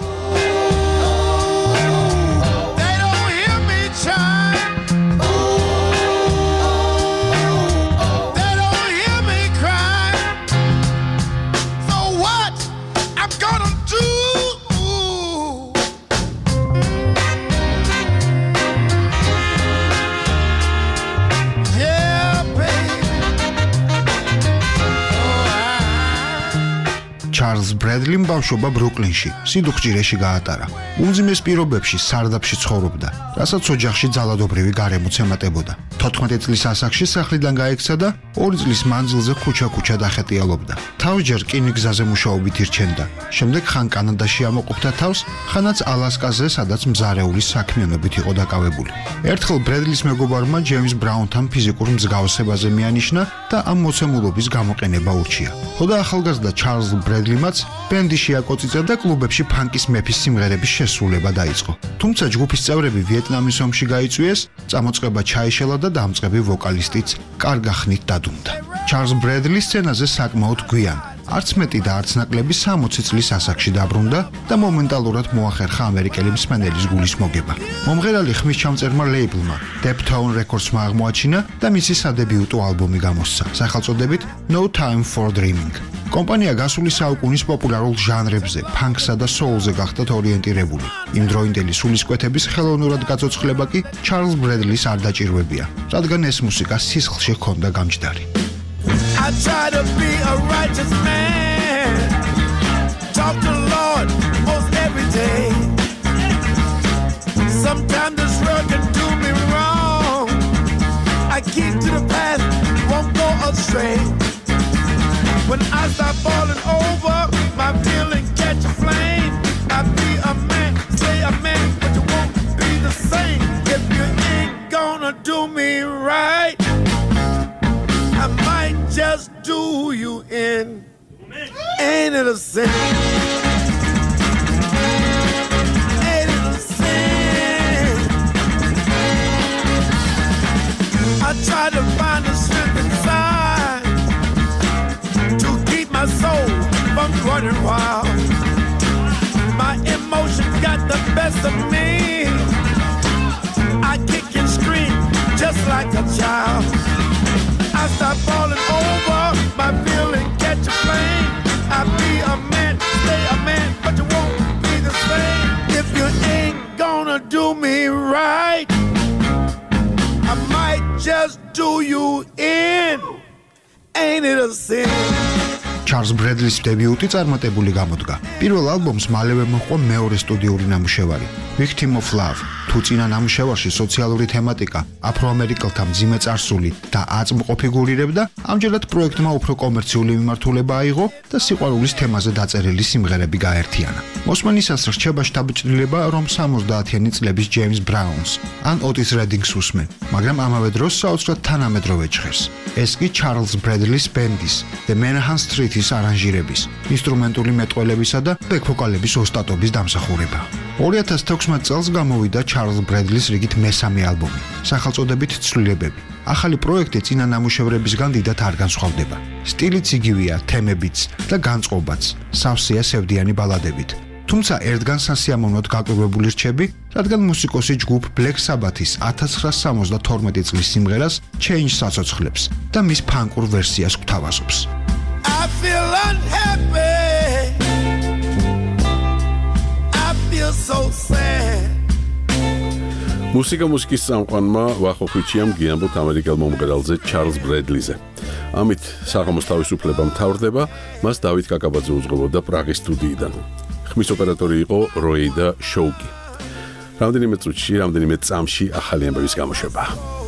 ჩარლზ ბრედლიმ ბავშვობა ბრუკლინში, სიდუხჭირეში გაატარა. უმძიმეს პირობებში სარდაფში ცხოვრობდა, რასაც ოჯახში ძალადობრივი გარემოც ემატებოდა. 14 წლის ასაკში სახლიდან გაექცა და 2 წლის მანძილზე ქუჩა-ქუჩა დახეტიალობდა. თავჯერ რკინიგზაზე მუშაობით ირჩენდა. შემდეგ ხან კანადაში ამოყოფდა თავს, ხანაც ალასკაზე, სადაც მზარეული საქმიანობით იყო დაკავებული. ერთხელ ბრედლის მეგობარმა ჯეიმს ბრაუნთან ფიზიკურ მსგავსებაზე მიანიშნა და ამ მოცემულობის გამოყენება ურჩია. ხოდა ახალგაზრდა ჩარლზ ბრედლიმაც ბენდი შეაკოწიცა და კლუბებში ფანკის მეფის სიმღერების შესრულება დაიწყო. თუმცა ჯგუფის წევრები ვიეტნამის ომში გაიწვიეს, წამოწყება ჩაიშალა და დამწყები ვოკალისტიც კარგა ხნით დადუმდა. ჩარლზ ბრედლის სცენაზე საკმაოდ გვიან, არც მეტი და არც ნაკლები 60 წლის ასაკში დაბრუნდა და მომენტალურად მოახერხა ამერიკელი მსმენელის გულის მოგება. მომღერალი ხმის ჩამწერმა ლეიბლმა Deptone Records-მა აღმოაჩინა და მისი სადებიუტო ალბომი გამოსცა, სახელწოდებით No Time for Dreaming. კომპანია გასული საუკუნის პოპულარულ ჟანრებზე, ფანკსა და soul-ზე გახდათ ორიენტირებული. იმდროინდელი სულისკვეთების ხელოვნურად გაწოცხლება კი ჩარლზ ბრედლის არ დაჭირვებია, რადგან ეს მუსიკა სისხლში ჰქონდა გამჯდარი. I try to be a righteous man, talk to the Lord most every day. Sometimes this world can do me wrong. I keep to the path, won't go astray. When I start falling over, my feeling catch a flame. I be a man, say a man, but you won't be the same. If you ain't gonna do me right, I might just do you in. Ain't it a sin? Ain't it a sin? I try to find the strength inside to keep my soul from running wild. My emotions got the best of me. I like a child. I stop falling over, my feeling catch a flame. I be a man, stay a man, but you won't be the same. If you ain't gonna do me right, I might just do you in. Ain't it a sin? ჩარლზ ბრედლის დებიუტი წარმატებული გამოდგა. პირველ ალბომს მალევე მოჰყვა მეორე სტუდიური ნამუშევარი, Victim of Love. თუ წინა ნამუშევარში სოციალური თემატიკა, აფროამერიკელთა მძიმე წარსული და აწმყო ფიგურირებდა, ამჯერად პროექტმა უფრო კომერციული მიმართულება აიღო და სიყვარულის თემაზე დაწერილი სიმღერები გაერთიანა. მოსმენისას რჩება შთაბეჭდილება, რომ 70-იანი წლების ჯეიმს ბრაუნს ან ოტის რედინგს უსმენ, მაგრამ ამავე დროს საოცრად თანამედროვე ჭხერს. ეს კი ჩარლზ ბრედლის ბენდის The Manhattan Street-ის არანჟირების, ინსტრუმენტული მეტყველებისა და ბექ-ვოკალების ოსტატობის დამსახურება. 2016 წელს გამოვიდა ჩარლზ ბრედლის რიგით მესამე ალბომი, სახელწოდებით ცვლილებები. ახალი პროექტი წინა ნამუშევრებისგან დიდად არ განსხვავდება. სტილიც იგივეა, თემებიც და განწყობაც, სავსეა სევდიანი ბალადებით. თუმცა ერთგან სასიამოვნოდ გაკვირვებული რჩები, რადგან მუსიკოსი ჯგუფ Black Sabbath-ის 1972 წლის სიმღერას Change-ს აცოცხლებს და მის ფანკურ ვერსიას გვთავაზობს. I feel unhappy. I feel so sad. მუსიკის წამყვანმა ვახოხიჩიამ გიამბოთ ამერიკელ მომღერალზე ჩარლზ ბრედლიზე. ამით საღამოს თავისუფლება მთავრდება, მას დავით კაკაბაძე უძღვებოდა პრაღის სტუდიიდან. ხმის ოპერატორი იყო როეიდა შოუკი. რამდენიმე წუთში, რამდენიმე წამში ახალი ამბების გამოშვება.